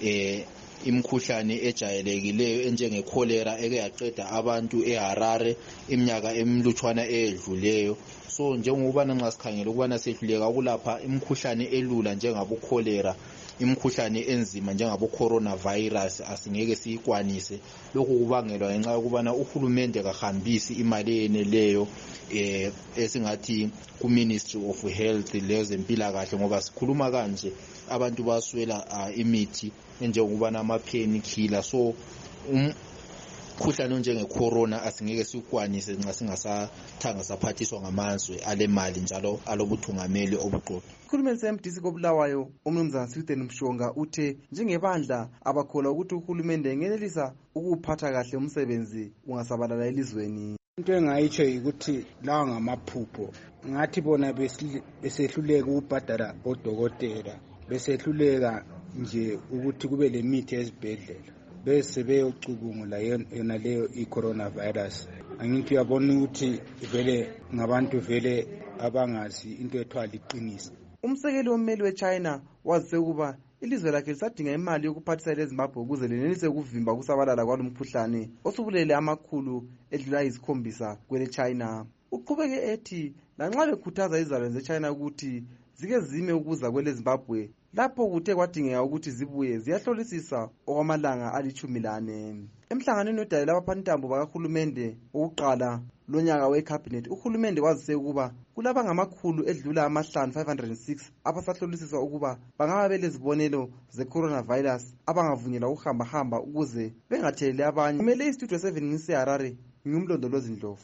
imkhuhlane ejayelekileyo enjenge cholera eke yaqeda abantu eHarare iminyaka emlutshwana eyedluleyo. So njengokubana nxa sikhangela ukubana sehluleka ukulapha imkhuhlane elula njengabo cholera, imkhuhlane enzima njengabo coronavirus asingeke siyikwanise. Lokhu kubangelwa ngenxa yokubana uhulumende kahambisi imali eneleyo esingathi ku Ministry of Health lezempilakahle ngoba sikhuluma kanje abantu baswela imithi njengokubana ama painkiller. So umkhuhlane onjenge corona asingeke sikwanise nxa singasathanga saphathiswa ngamazwe alemali njalo alobuthungameli obuqotho. Ukhulumeni seMDC koBulawayo umnumzana Sweden Mshonga uthe njengebandla abakholwa ukuthi uhulumende engenelisa ukuphatha kahle umsebenzi ungasabalala elizweni. Into engayitsho ukuthi lawa ngamaphupho ngathi bona besehluleka ukubhadala odokotela besehluleka nje ukuthi kube lemithi ezibhedlela bese beyocubungula yona leyo i-coronavirus. Angithi uyabona ukuthi vele ngabantu vele abangazi into ethwala iqiniso. Umsekeli wommeli weChina wazise ukuba ilizwe lakhe lisadinga imali yokuphathisa leZimbabwe ukuze lenelise ukuvimba ukusabalala kwalomkhuhlane osubulele amakhulu edlula 7 kwele China. Uqhubeke ethi lanxa bekhuthaza izizalwane zeChina ukuthi zike zime ukuza kwele Zimbabwe lapho kuthe kwadingeka ukuthi zibuye ziyahlolisisa okwamalanga ali-14. Emhlanganweni odalela abaphathintambo bakahulumende okuqala lonyaka wecabinet uhulumende wazise ukuba kulaba ngamakhulu edlula 506 abasahlolisiswa ukuba bangaba belezibonelo ze-coronavirus abangavunyelwa ukuhamba ukuze bengatheleli abanye. Kumele istudio 7 ngiseHarare ngumlondolozi Ndlovu.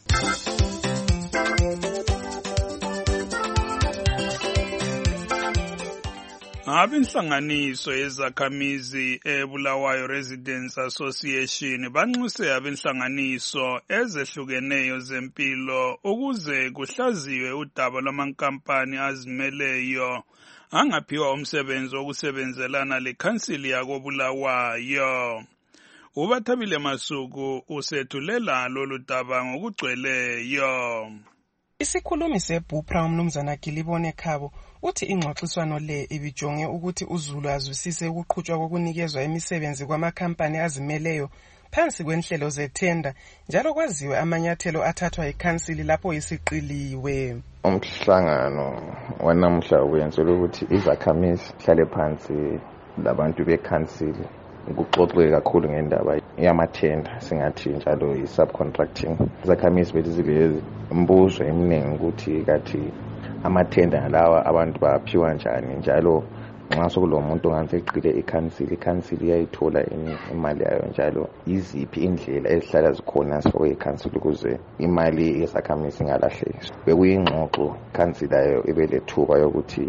Abinhlanganiso yezakhamizi eBulawayo Residents Association banxuse abinhlanganiso ezehlukeneyo zempilo ukuze kuhlaziwe udaba lwamankampani azimeleyo angaphiwa umsebenzi wokusebenzelana lekhansili yakoBulawayo. Ubathabile Masuku usethulela lolu daba ngokugcweleyo. Isikhulumi seBupra umnumzana Gilibone Khabo uthi ingxoxiswano le ibijonge ukuthi uZulu azwisise ukuqhutshwa kokunikezwa imisebenzi kwamakhampani azimeleyo phansi kwenhlelo zethenda njalo kwaziwe amanyathelo athathwa yikhansili lapho isiqiliwe. Umhlangano wanamuhla uyenzelwe ukuthi izakhamizi hlale phansi labantu bekhansili ukuxoxwe kakhulu ngendaba yamathenda singathi njalo i-subcontracting. Izakhamizi bethu zile mbuzo eminingi ukuthi kathi amathenda lawa abantu baphiwa njani njalo nxa sokulomuntu ongaseqile ikhansili iyayithola imali yayo njalo iziphi indlela ezihlala zikhona for ikhansili ukuze imali yezakhamizi ingalahleki. Bekuyingxoxo ikhansili yayo ibelethuba yokuthi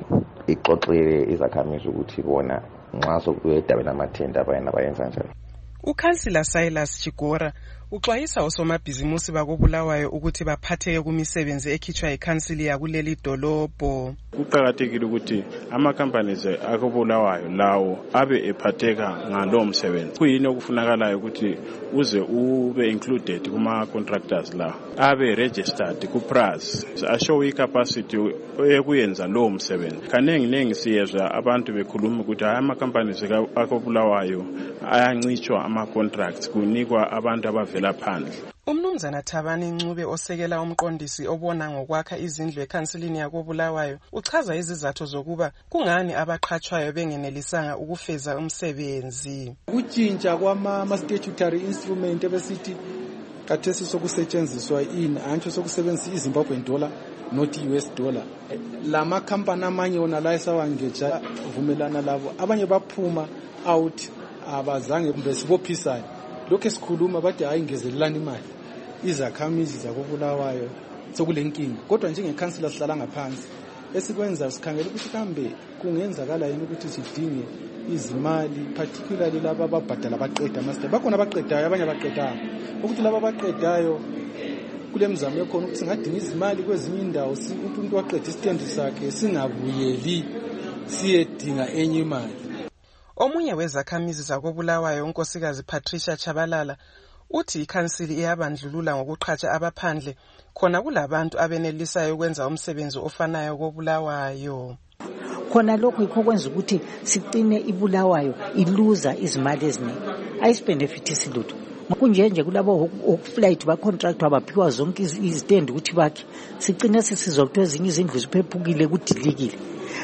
ixoxele izakhamizi ukuthi bona nxa sokuyedaba lamathenda abayena bayenza njalo. Ukhansila Silas Chigora uxwayisa osomabhizimusi bakoBulawayo ukuthi baphatheke kumisebenzi ekhitshwa yikhansili yakuleli dolobho. Kuqakathekile ukuthi ama-companies akoBulawayo lawo abe ephatheka ngalo msebenzi. Kuyini okufunakalayo ukuthi uze ube included kuma-contractors la abe registered ku-PRAS ashow i-capacity ekuyenza lo msebenzi. Kanengi siyezwa abantu bekhuluma ukuthi ama-companies akoBulawayo ayancitshwa ama-contracts kunikwa abantu abavela phandle. Umnumzana Thabani Ncube osekela umqondisi obona ngokwakha izindlu ekhansilini yakoBulawayo uchaza izizathu zokuba kungani abaqhatshwayo bengenelisanga ukufeza umsebenzi. Utshintsha kwama-statutory instrument ebesithi kathesi sokusetshenziswa antsho sokusebenzisa iZimbabwean dollar not US dollar. Lama company amanye wona la esawangeja vumelana labo abanye baphuma out abazange besibophisana. Lokho esikhuluma bathi hayi ngezelelana imali. Izakhamizi zakobulawayo sokulenkinga. Kodwa njengekhansela sihlala ngaphansi esikwenza sikhangela ukuthi kambe kungenzakala yini ukuthi sidinge izimali particularly laba ababhadala abaqeda master bakhona abaqedayo abanye abaqedayo ukuthi laba abaqedayo kule mzamo ekhona ukuthi singadinga izimali kwezinye indawo umuntu waqeda isitendi sakhe singabuyeli siyedinga enye imali. Omunye wezakhamizi zakobulawayo unkosikazi Patricia Chabalala uthi ikhansili iyabandlulula ngokuqhatsha abaphandle khona kulabantu abenelisayo ukwenza umsebenzi ofanayo kobulawayo. Khona lokho yikho kwenza ukuthi siqine ibulawayo iluza izimali eziningi ayispende futhi silutho kunjenje kulabo okuflight ba contract abaphiwa zonke izitendi ukuthi bakhe siqine sisizokutho ezinye izindlu ziphephukile kudilikile.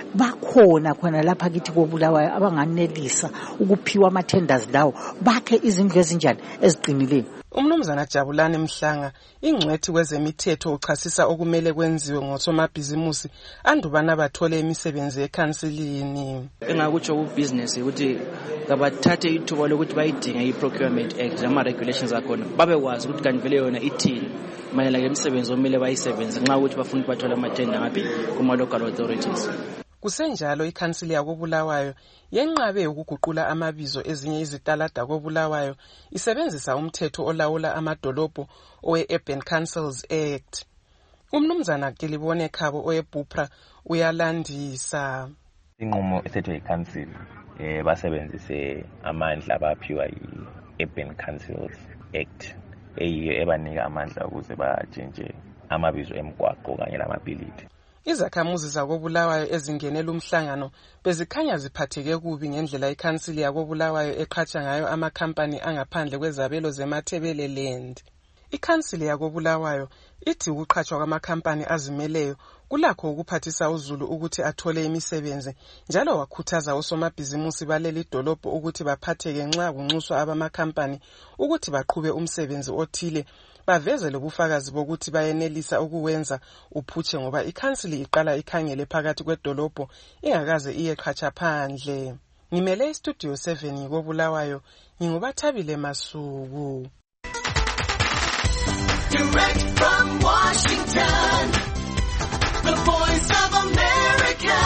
Bakhona khona lapha kithi kobulawayo abanganelisa ukuphiwa ama tenders lawo bakhe izindlu ezinjani eziqinileyo. Umnumzana Jabulane Mhlanga ingcwethi kwezemithetho uchasisa okumele kwenziwe ngosomabhizimusi andubana bathole imisebenzi ekhansilini. Engakutsho kubusiness ukuthi kabathathe ithuba lokuthi bayidinga iProcurement Act ama regulations akhona babekwazi ukuthi kanti vele yona ithini mayela ngemisebenzi omele bayisebenze nxa ukuthi bafuna bathola amatenda ngaphi kuma local authorities. Kusenjalo ikhansili yakobulawayo yenqabe ukuguqula amabizo ezinye izitalada kobulawayo isebenzisa umthetho olawula amadolobho owe-Urban Councils Act. Umnumzana Kelibone Khabo oyeBupra uyalandisa. Inqumo ethethwe ikhansili basebenzise amandla abaphiwa yi-Urban Councils Act eyiyo ebanika amandla ukuze batshintshe amabizo emgwaqo kanye lamabhilidi. Izakhamuzi zakobulawayo ezingenela umhlangano bezikhanya ziphatheke kubi ngendlela ikhansili yakobulawayo eqhatsha ngayo amakhampani angaphandle kwezabelo zeMathebeleland. Ikhansili yakobulawayo ithi ukuqhatshwa kwamakhampani azimeleyo kulakho ukuphathisa uZulu ukuthi athole imisebenzi njalo wakhuthaza osomabhizimusi baleli dolobho ukuthi baphatheke nxa kunxuswa abamakhampani ukuthi baqhube umsebenzi othile baveze lobufakazi bokuthi bayenelisa ukuwenza uphutshe ngoba ikhansili iqala ikhangele phakathi kwedolobho ingakaze iyeqhatsha phandle. Ngimele istudio 7 ngikobulawayo ngingubathabile Masuku. Direct from Washington, the Voice of America,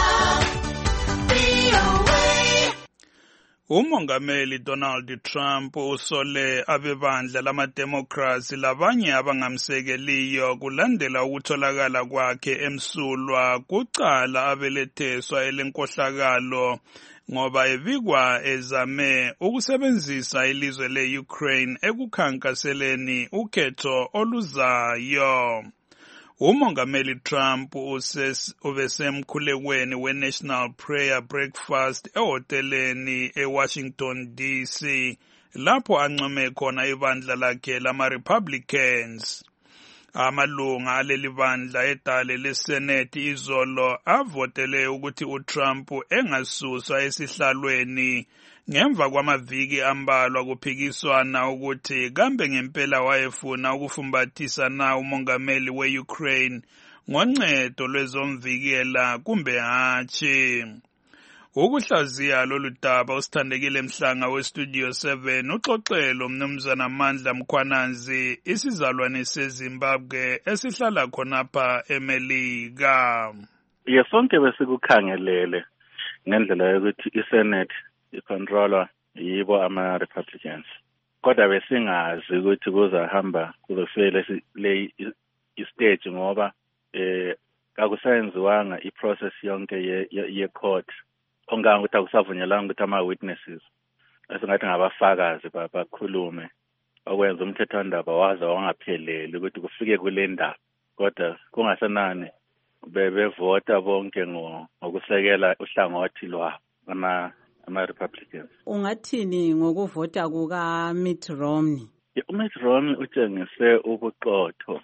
VOA. Umongameli Donald Trump usole abebandla lama-Democrats labanye abangamsekeliyo kulandela ukutholakala kwakhe emsulwa kucala abeletheswa elenkohlakalo ngoba ebikwa ezame ukusebenzisa ilizwe le-Ukraine ekukhankaseleni ukhetho oluzayo. Umongameli Trump ubesemkhulekweni we-National Prayer Breakfast ehoteleni eWashington DC lapho ancome khona ibandla lakhe lama-Republicans. Amalunga aleli bandla edale leSenate izolo avotele ukuthi uTrump engasuswa esihlalweni ngemva kwamaviki ambalwa kuphikiswana ukuthi kambe ngempela wayefuna ukufumbathisa na umongameli we-Ukraine ngoncedo lwezomvikela kumbe hatshi. Ukuhlaziya lolu daba usithandekile Mhlanga westudio 7 uxoxelo mnumzana Mandla Mkhwanazi isizalwane seZimbabwe esihlala khonapha eMelika. Sonke besikukhangelele ngendlela yokuthi iSenate icontrolwa yibo ama-Republicans. Kodwa besingazi ukuthi kuzahamba kuzofika le istage ngoba kakusayenziwanga iprocess yonke ye-court. Onganga ukuthi akusavunyelanga ukuthi ama-witnesses esingathi ngabafakazi bakhulume okwenza umthethwandaba waza wangapheleli ukuthi kufike kule ndaba. Kodwa kungasenani bevota bonke ngokusekela uhlangothi lwabo ama-Republicans. Ungathini ngokuvota kuka Mitt Romney? uMitt Romney utshengise ubuqotho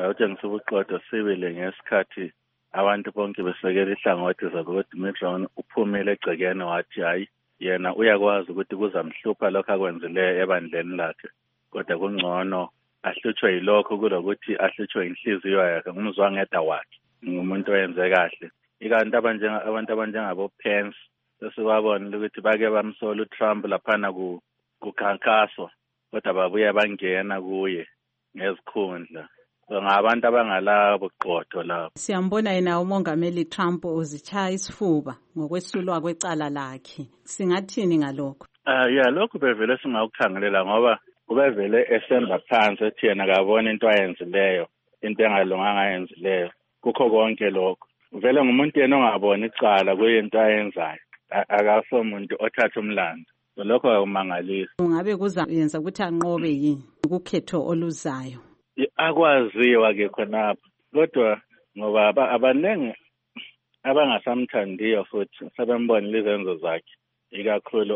sibile ngesikhathi abantu bonke besekela ihlangothi zabo ukuthi Mitt Romney uphumile egcekeni wathi hayi yena uyakwazi ukuthi kuzamhlupha lokho akwenzileyo ebandleni lakhe kodwa kungcono ahlutshwe yilokho kulokuthi ahlutshwe inhliziyo yakhe ngumzwangedwa wakhe. ngumuntu oyenze kahle. Ikanti abantu abanjengabo Pence sesibabona ukuthi bake bamsola uTrump laphana kukhankaswa kodwa babuye bangena kuye ngezikhundla. So ngabantu abangalabo buqotho lapho. Siyambona yena umongameli Trump uzichaya isifuba ngokwesulwa kwecala lakhe. Singathini ngalokho? Lokho bevele singakukhangelela ngoba ubevele esemba phansi ethi yena akabona into ayenzileyo, into engalunganga ayenzileyo. Kukho konke lokho. Vele ngumuntu yena ongabona icala kuyinto ayenzayo. Akaso umuntu othatha umlando. So lokho akumangalisa. Ungabe kuzayenza ukuthi anqobe yini ukukhetho oluzayo? Akwaziwa ke khonapha. Kodwa ngoba abanenge abangasamthandiyo futhi sebembona izenzo zakhe. Ikakhulu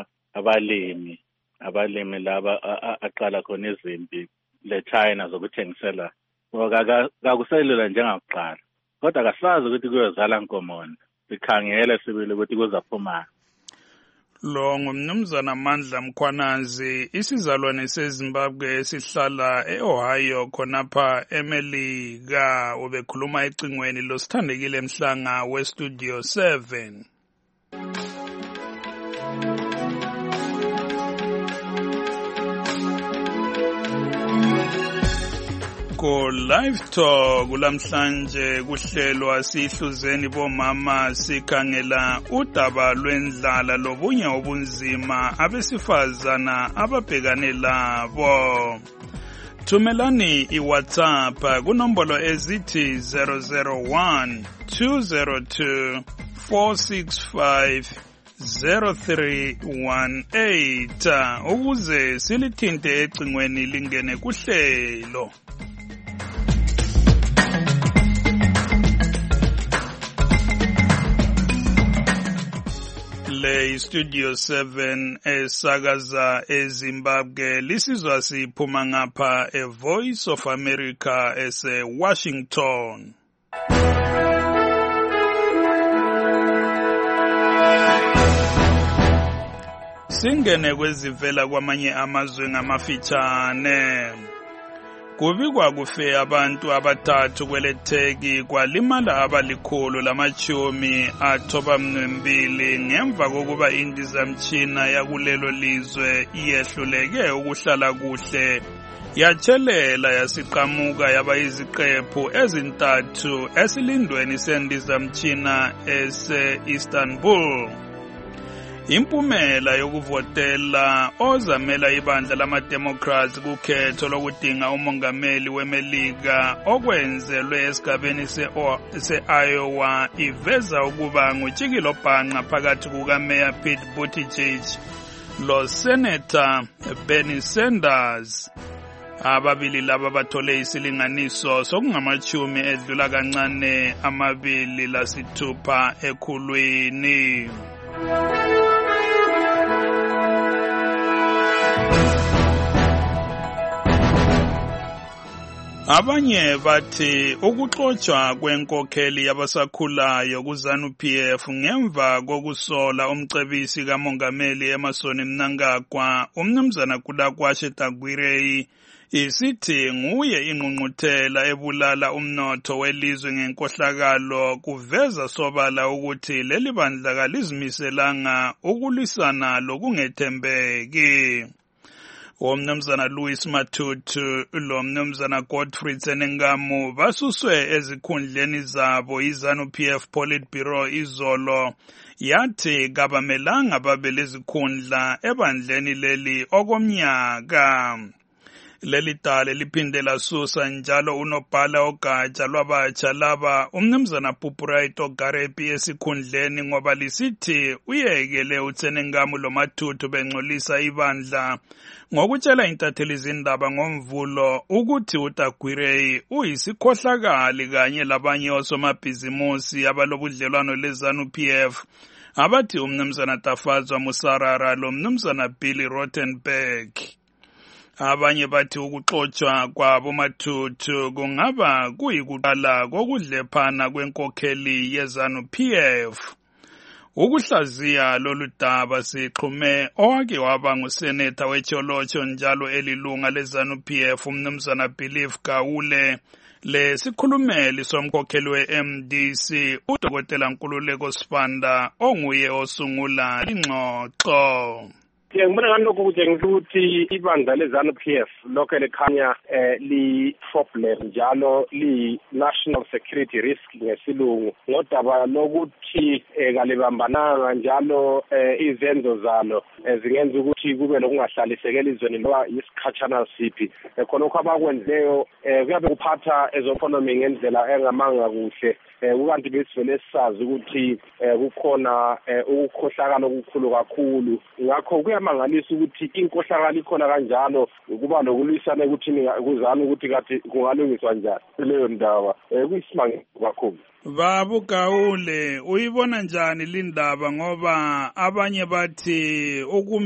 abalimi laba aqala khona izimpi leChina zokuthengisela. Ngoba kakuselula njengakuqala. Kodwa akasazi ukuthi kuyozala nkomoni. Sikhangele sibili ukuthi kuzaphuma. Lo ngumnumzana Mandla Mkhwanazi, isizalwane seZimbabwe esihlala eOhio khonapha eMelika, ubekhuluma ecingweni losithandekile Mhlanga weStudio 7. Ko live talk kulamhlanje kuhlelwa sihluzeni bomama sikhangela udaba lwendlala lobunye obunzima abesifazana ababhekane labo. Thumelani iWhatsApp kunombolo ezithi 001 202 465 0318 ukuze silithinte ecingweni lingene kuhlelo. Le Studio 7 esakaza eZimbabwe lisizwa siphuma ngapha eVoice of America ese-Washington. Singene kwezivela kwamanye amazwe ngamafitshane. Kubikwa kufe abantu abathathu kweletheki kwalimala abalikhulu lamachumi athoba-2 ngemva kokuba indizamtshina yakulelo lizwe iyehluleke ukuhlala kuhle yatshelela yasiqamuka yaba iziqephu ezintathu esilindweni sendizamtshina ese-Istanbul. Impumela yokuvotela ozamela ibandla lama-Democrats kukhetho lokudinga umongameli weMelika okwenzelwe esigabeni se-Iowa iveza ukuba ngutshikilo bhanqa phakathi kukaMeya Pete Buttigieg lo-Senator Bernie Sanders. Ababili laba bathole isilinganiso sokungamachumi edlula kancane 26 ekhulwini. Abanye bathi ukuxotsha kwenkokheli yabasakhulayo kuZANU-PF ngemva kokusola umcebisi kamongameli Emmerson Mnangagwa umnumzana Kulakwashe Tagwirei isithi nguye ingqungquthela ebulala umnotho welizwe ngenkohlakalo kuveza sobala ukuthi leli bandla kalizimiselanga ukulwisana lokungethembeki. Umnumzana Louis Matutu lomnumzana Godfrey Tsenengamu basuswe ezikhundleni zabo iZANU-PF Politburo izolo yathi kabamelanga babe lezikhundla ebandleni leli okomnyaka. Leli tale liphinde lasusa njalo unobhala ogatsha lwabatsha laba umnumzana Pupuraito Garepi esikhundleni ngoba lisithi uyekele uTsenengamu loMatutu bengcolisa ibandla ngokutshela intatheli izindaba ngoMvulo ukuthi uTagwirei uyisikhohlakali kanye labanye osomabhizimusi abalobudlelwano leZANU-PF abathi umnumzana Tafazwa Musarara lomnumzana Billy Rothenberg. Abanye bathi ukuxotsha kwabo Matutu kungaba kuyikuqala kokudlephana kwenkokheli yeZANU-PF. Ukuhlaziya lolu daba sixhume owake waba nguseneta weTsholotsho njalo elilunga leZANU-PF umnumzana Believe Gawule lesikhulumeli somkhokheli we-MDC uDokotela Nkululeko Sibanda onguye osungula ingxoxo. Ngibona ngalokho kutshengisa ukuthi ibandla leZANU-PF lokho elikhanya li-problem njalo li-national security risk ngesilungu ngodaba lokuthi kalibambananga njalo izenzo zalo zingenza ukuthi kube lokungahlaliseki elizweni loba isikhatshana siphi khonokho abakwenzileyo kuyabe kuphatha ezoeconomy ngendlela engamanga kuhle ukanti besivele sisazi ukuthi kukhona ukukhohlakala okukhulu kakhulu ngakho kuyamangalisa ukuthi inkohlakala ikhona kanjalo kuba lokulwisana ukuthi kuzana ukuthi kathi kungalungiswa njani leyo ndaba kuyisimanga kakhulu. Babu Gawule uyibona njani lindaba ngoba abanye bathi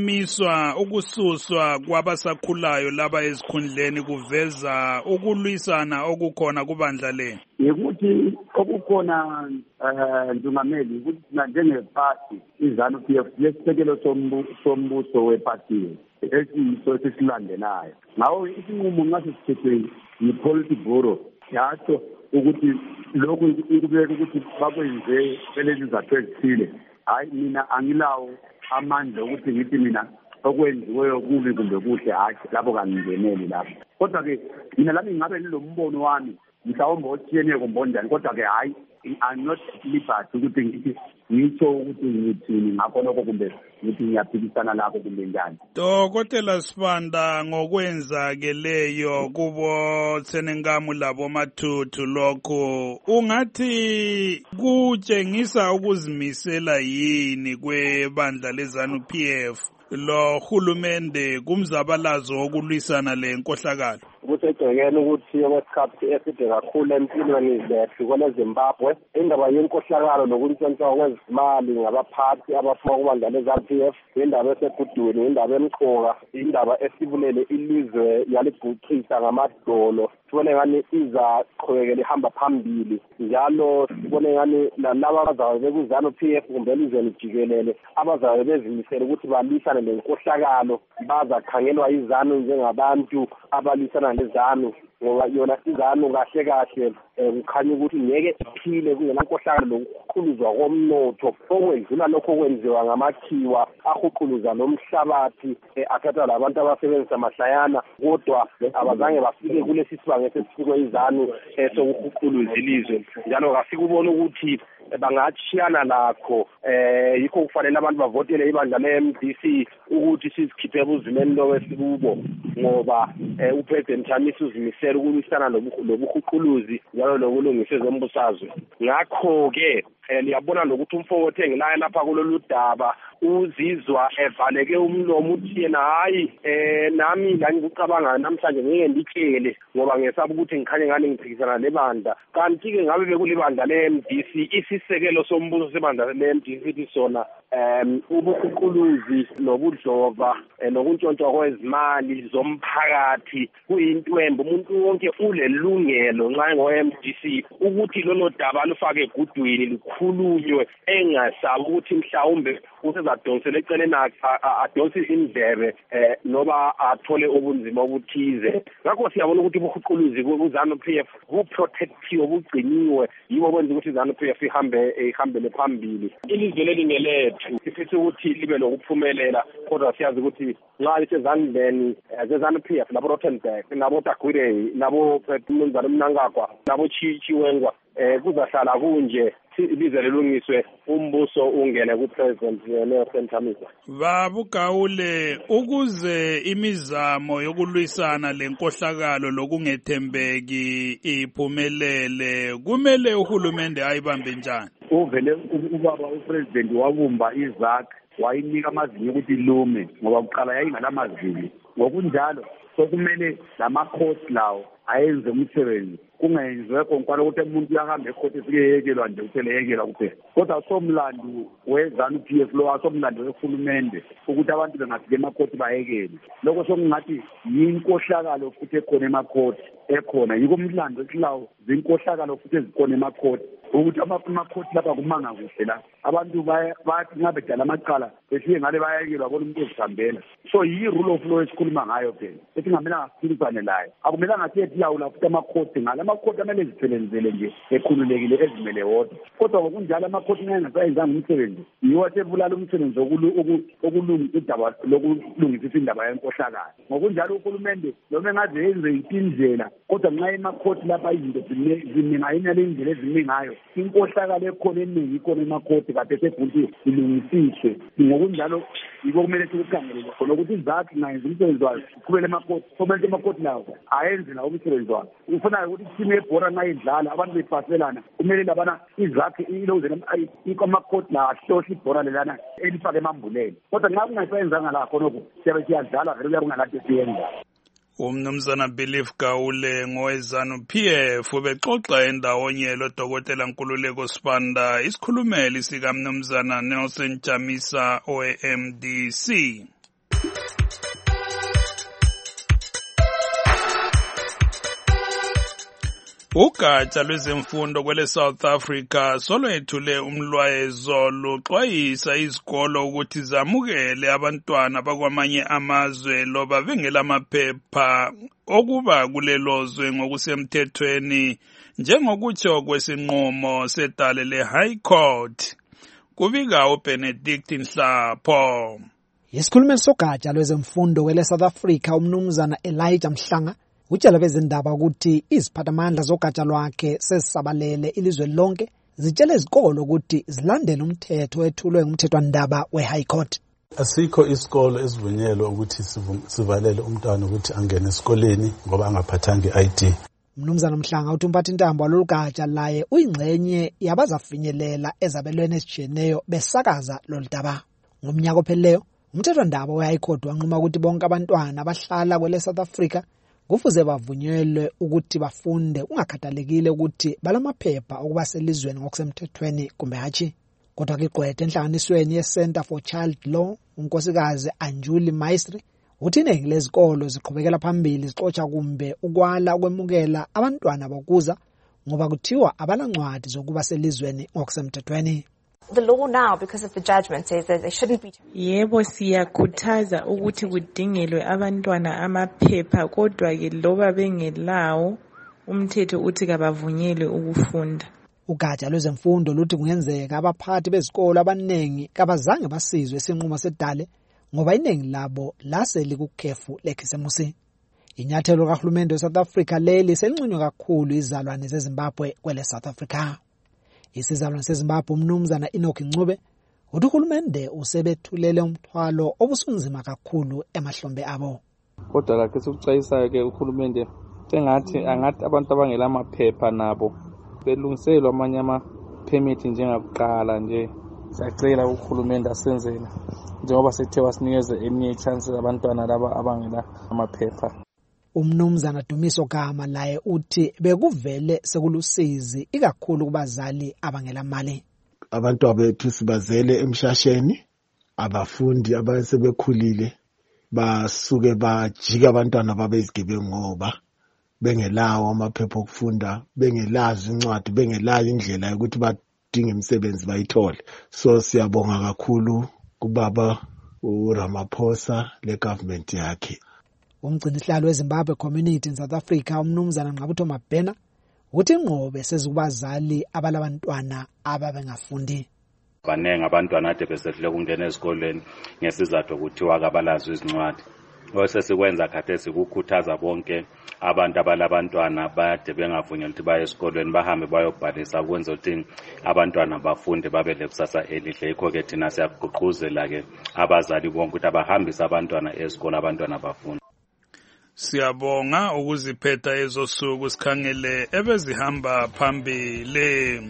ukususwa kwabasakhulayo laba ezikhundleni kuveza ukulwisana okukhona kubandla le ukuthi okukhona Ndungameli ukuthi njengephathi iZANU-PF lesisekelo sombuso weparty esiyiso sesilandelayo ngawo isinqumo nxa sisithethwe yi-Politburo yatsho ukuthi lokhu ikubeka ukuthi bakwenze belezi izathu ezithile hayi mina angilawo amandla ukuthi ngithi mina okwenziweyo kubi kumbe kuhle hayi lapho kangingeneli lapho kodwa-ke mina lami ngabe nilombono wami mhlawumbe othiyene kumbonjani kodwa-ke hayi I'm not liberty ukuthi ngithi ngitsho ukuthi ngithini ngakho lokho kumbe ngithi ngiyaphikisana lakho kumbe njani. Dokotela Sibanda ngokwenzakeleyo kubo Tsenengamu labo Mathuthu lokho ungathi kutshengisa ukuzimisela yini kwebandla leZANU-PF lo hulumende kumzabalazo wokulwisana le nkohlakalo? Kusegcekeni ukuthi okwesikhathi eside kakhulu empilweni zethu kweleZimbabwe indaba yenkohlakalo nokuntshontshwa kwezimali ngabaphathi abafuna ukubandla leZANU-PF indaba esegudwini indaba emqoka indaba esibulele ilizwe yalibhuqisa ngamadolo sibone ngani izaqhubekela ihamba phambili njalo sibone ngani nalabo abazabe beku-ZANU-PF kumbe elizweni jikelele abazabe bezimisele ukuthi balwisane lenkohlakalo bazakhangelwa izanu njengabantu abalisana lezanu ngoba yona izanu kahle kahle kukhanya ukuthi ngeke iphile kungenankohlakalo lokuqhuluzwa komnotho okwendlula lokho kwenziwa ngamakhiwa ahuquluza nomhlabathi athatha labantu abasebenzisa mahlayana kodwa abazange bafike kulesi sibanga esesifikwe izanu sokuhuquluza ilizwe njalo kasikubona ukuthi bangachiyana lakho yikho kufanele abantu bavotele ibandla le-MDC ukuthi sizikhiphe ebuzimeni lo esikubo ngoba uPresident Chamisa uzimisela ukulwisana lobuhuquluzi njalo lokulungisa ezombusazwe ngakho-ke liyabona nokuthi umfowethu engilaye lapha kulolu daba uzizwa evaleke umlomo uthi yena hayi nami la ngikucabanga namhlanje ngeke nditshele ngoba ngesaba ukuthi ngikhanye ngani ngiphikisana lebandla kanti-ke ngabe bekulibandla le-MDC isisekelo sombuso sebandla le-MDC ithi sona ubuhuquluzi nobudlova nokuntshontshwa kwezimali zomphakathi kuyintwembe umuntu wonke ulelungelo nxa engo-MDC ukuthi lolo daba lufake egudwini lukhulunywe engasabi ukuthi mhlawumbe usezadonsela eceleni adonsise indlebe noba athole ubunzima obuthize ngakho siyabona ukuthi ubuhuquluzi ku-ZANU-PF buprotectiwe bugciniwe yibo kwenza ukuthi i-ZANU-PF ihambele phambili ilizwe leli ngelethu sifisa ukuthi libe lokuphumelela kodwa siyazi ukuthi nxa lisezandleni ze-ZANU-PF labo Rothenberg nabo Tagwirei nabo Mnumzana Mnangagwa nabo Chiwengwa kuzahlala kunje ilizwe lilungiswe umbuso ungene ku-President Nelson Chamisa. Babu Gawule ukuze imizamo yokulwisana lenkohlakalo lokungethembeki iphumelele kumele uhulumende ayibambe njani? Uvele ubaba uPresident wabumba izakhe wayinika amazinyo ukuthi lume ngoba kuqala yayingalamazinyo ngokunjalo sokumele lamakhosi lawo ayenze umsebenzi kungenziwe konkwalo ukuthi umuntu uyahamba ekhoti sikeyekelwa nje utheleyekelwa kuphela kodwa somlando we-ZANU-PF lo asomlando wehulumende ukuthi abantu bengafika emakhoti bayekele lokho sokungathi yinkohlakalo futhi ekhona emakhoti ekhona yiko umlando esilawo zinkohlakalo futhi ezikhona emakhoti ukuthi amakhoti lapha kumanga kuhle la abantu bathi ngabe dala amacala besiye ngale bayayekelwa bona umuntu ezihambela so yi-rule of law esikhuluma ngayo phela ethi ngamela ngasilisane layo akumelanga siyethi lawula futhi amakhoti ngala amakhoti amele ezisebenzele nje ekhululekile ezimele wodwa kodwa ngokunjalo amakhoti ngengasayenzanga umsebenzi yiwo asebulala umsebenzi okulungisa indaba lokulungisisa indaba yenkohlakalo ngokunjalo uhulumende noma engaze yenze indlela kodwa nxa emakhoti lapha izinto zininga indlela eziningi ngayo inkohlakalo ekhona eningi ikhona emakhoti kade sebhunti ilungisiswe ngokunjalo yiko kumele sikukhangelele khona ukuthi izakhi ngayenza umsebenzi wayo uqhubele emakhoti kumele emakhoti lawo ayenze lawo umsebenzi wayo ufuna ukuthi ithimu yebhora nxa idlala abantu bepaselana kumele labana izakhi iloze amakhoti la ahlohla ibhora lelana elifake emambuleni kodwa nxa kungasayenzanga la khonokho siyabe siyadlala vele kungalade siyenza. Umnumzana Belief Gawule ngoZANU-PF ubexoxa endawonye loDokotela Nkululeko Sibanda isikhulumeli sika Mnumzana Nelson Chamisa oMDC. Ugatsha lwezemfundo kwele South Africa solwethule umlwayezo luxwayisa izikolo ukuthi zamukele abantwana bakwamanye amazwe loba bengelamaphepha okuba kulelozwe ngokusemthethweni njengokutsho kwesinqumo sedale le-High Court. Kubika uBenedict Nhlapho. Isikhulumeli sogatsha lwezemfundo kwele South Africa umnumzana Elijah Mhlanga utshela bezindaba ukuthi iziphathamandla zogatsha lwakhe sezisabalele ilizwe lonke zitshela izikolo ukuthi zilandele umthetho wethulwe ngumthethwandaba we-High Court. Asikho isikolo esivunyelwe ukuthi sivalele umntwana ukuthi angene esikoleni ngoba angaphathanga i-ID. Mnumzana Mhlanga uthi umphathintambo walolu gatsha laye uyingxenye yabazafinyelela ezabelweni ezijiyeneyo besakaza lolu daba. Ngomnyaka ophelileyo umthethwandaba we-High Court wanquma ukuthi bonke abantwana abahlala kwele South Africa kufuze bavunyelwe ukuthi bafunde kungakhathalekile ukuthi balamaphepha okuba selizweni ngokusemthethweni kumbe hatshi. Kodwa ke igqwetha enhlanganisweni ye-Center for Child Law unkosikazi Anjuli Maestri uthi iningi lezikolo ziqhubekela phambili zixotsha kumbe ukwala ukwemukela abantwana bokuza ngoba kuthiwa abalancwadi zokuba selizweni ngokusemthethweni. The law now, because of the judgment, says that they shouldn't be. Yebo siyakhuthaza ukuthi kudingelwe abantwana amaphepha kodwa ke loba bengelawo umthetho uthi kabavunyelwe ukufunda. Ugatsha lwezemfundo luthi kungenzeka abaphathi bezikolo abanengi kabazange basizwe isinqumo sedale ngoba iningi labo laseli kukhefu lekhisemusi. Inyathelo kahulumende weSouth Africa leli sencunywa kakhulu izalwane zeZimbabwe kwele South Africa. Isizalwane seZimbabwe umnumzana Enoch Ncube uthi uhulumende usebethulele umthwalo obusunzima kakhulu emahlombe abo. Kodwa lakhe sokucayisayo ke uhulumende sengathi angathi abantu abangela amaphepha nabo belungiselwa amanye ama-permit njengakuqala nje. Siyacela uhulumende asenzele njengoba sethe wasinikeze eminye chance abantwana laba abangela amaphepha. Umnumzana Dumiso Gama laye uthi bekuvele sekulusizi ikakhulu kubazali abangela mali. Abantu abethu sibazele emshasheni abafundi abasebekhulile basuke bajika abantwana babezigebengu ngoba bengelawo amaphepha okufunda bengelazi incwadi bengelayo indlela yokuthi badinge imisebenzi bayithole. So siyabonga kakhulu kubaba uRamaphosa le government yakhe. Umgcinisihlalo weZimbabwe Community in South Africa umnumzana Nqabutho Mabhena uthi ingqobe sezikubazali abalabantwana ababengafundi. Banenge abantwana ade besedlule kungena ezikoleni ngesizathu ukuthiwa kabalazo izincwadi. Osesikwenza khathesi ukukhuthaza bonke abantu abalabantwana bade bengavunyelwa ukuthi baye esikoleni bahambe bayobhalisa ukwenza ukuthi abantwana bafunde babe lekusasa elihle. Yikho ke thina siyagqugquzela ke abazali bonke ukuthi abahambise abantwana esikole abantwana bafunde. Siyabonga ukuziphetha ezosuku sikhangele ebezihamba phambili.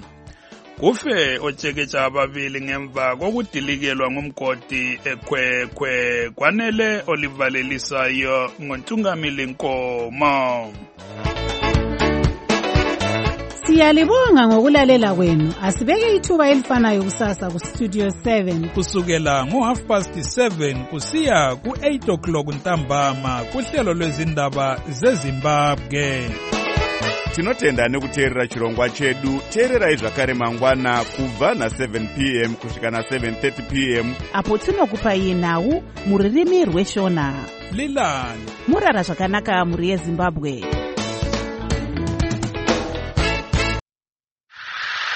Kufe otsheketsha ababili ngemva kokudilikelwa ngumgodi eKwekwe kwanele olivalelisayo ngoNtungamili Nkomo. Siyalibonga ngokulalela kwenu. Asibeke ithuba elifanayo kusasa ku Studio 7 kusukela ngo7:30 kusiya ku8 ntambama kuhlelo lwezindaba zeZimbabwe. Tinotenda nekuteerera chirongwa chedu. Teererai zvakare mangwana kubva na7 p.m. kusvika na7:30 p.m. apo tinokupai nhau muririmi rweshona. Lilani murara zvakanaka muri yeZimbabwe.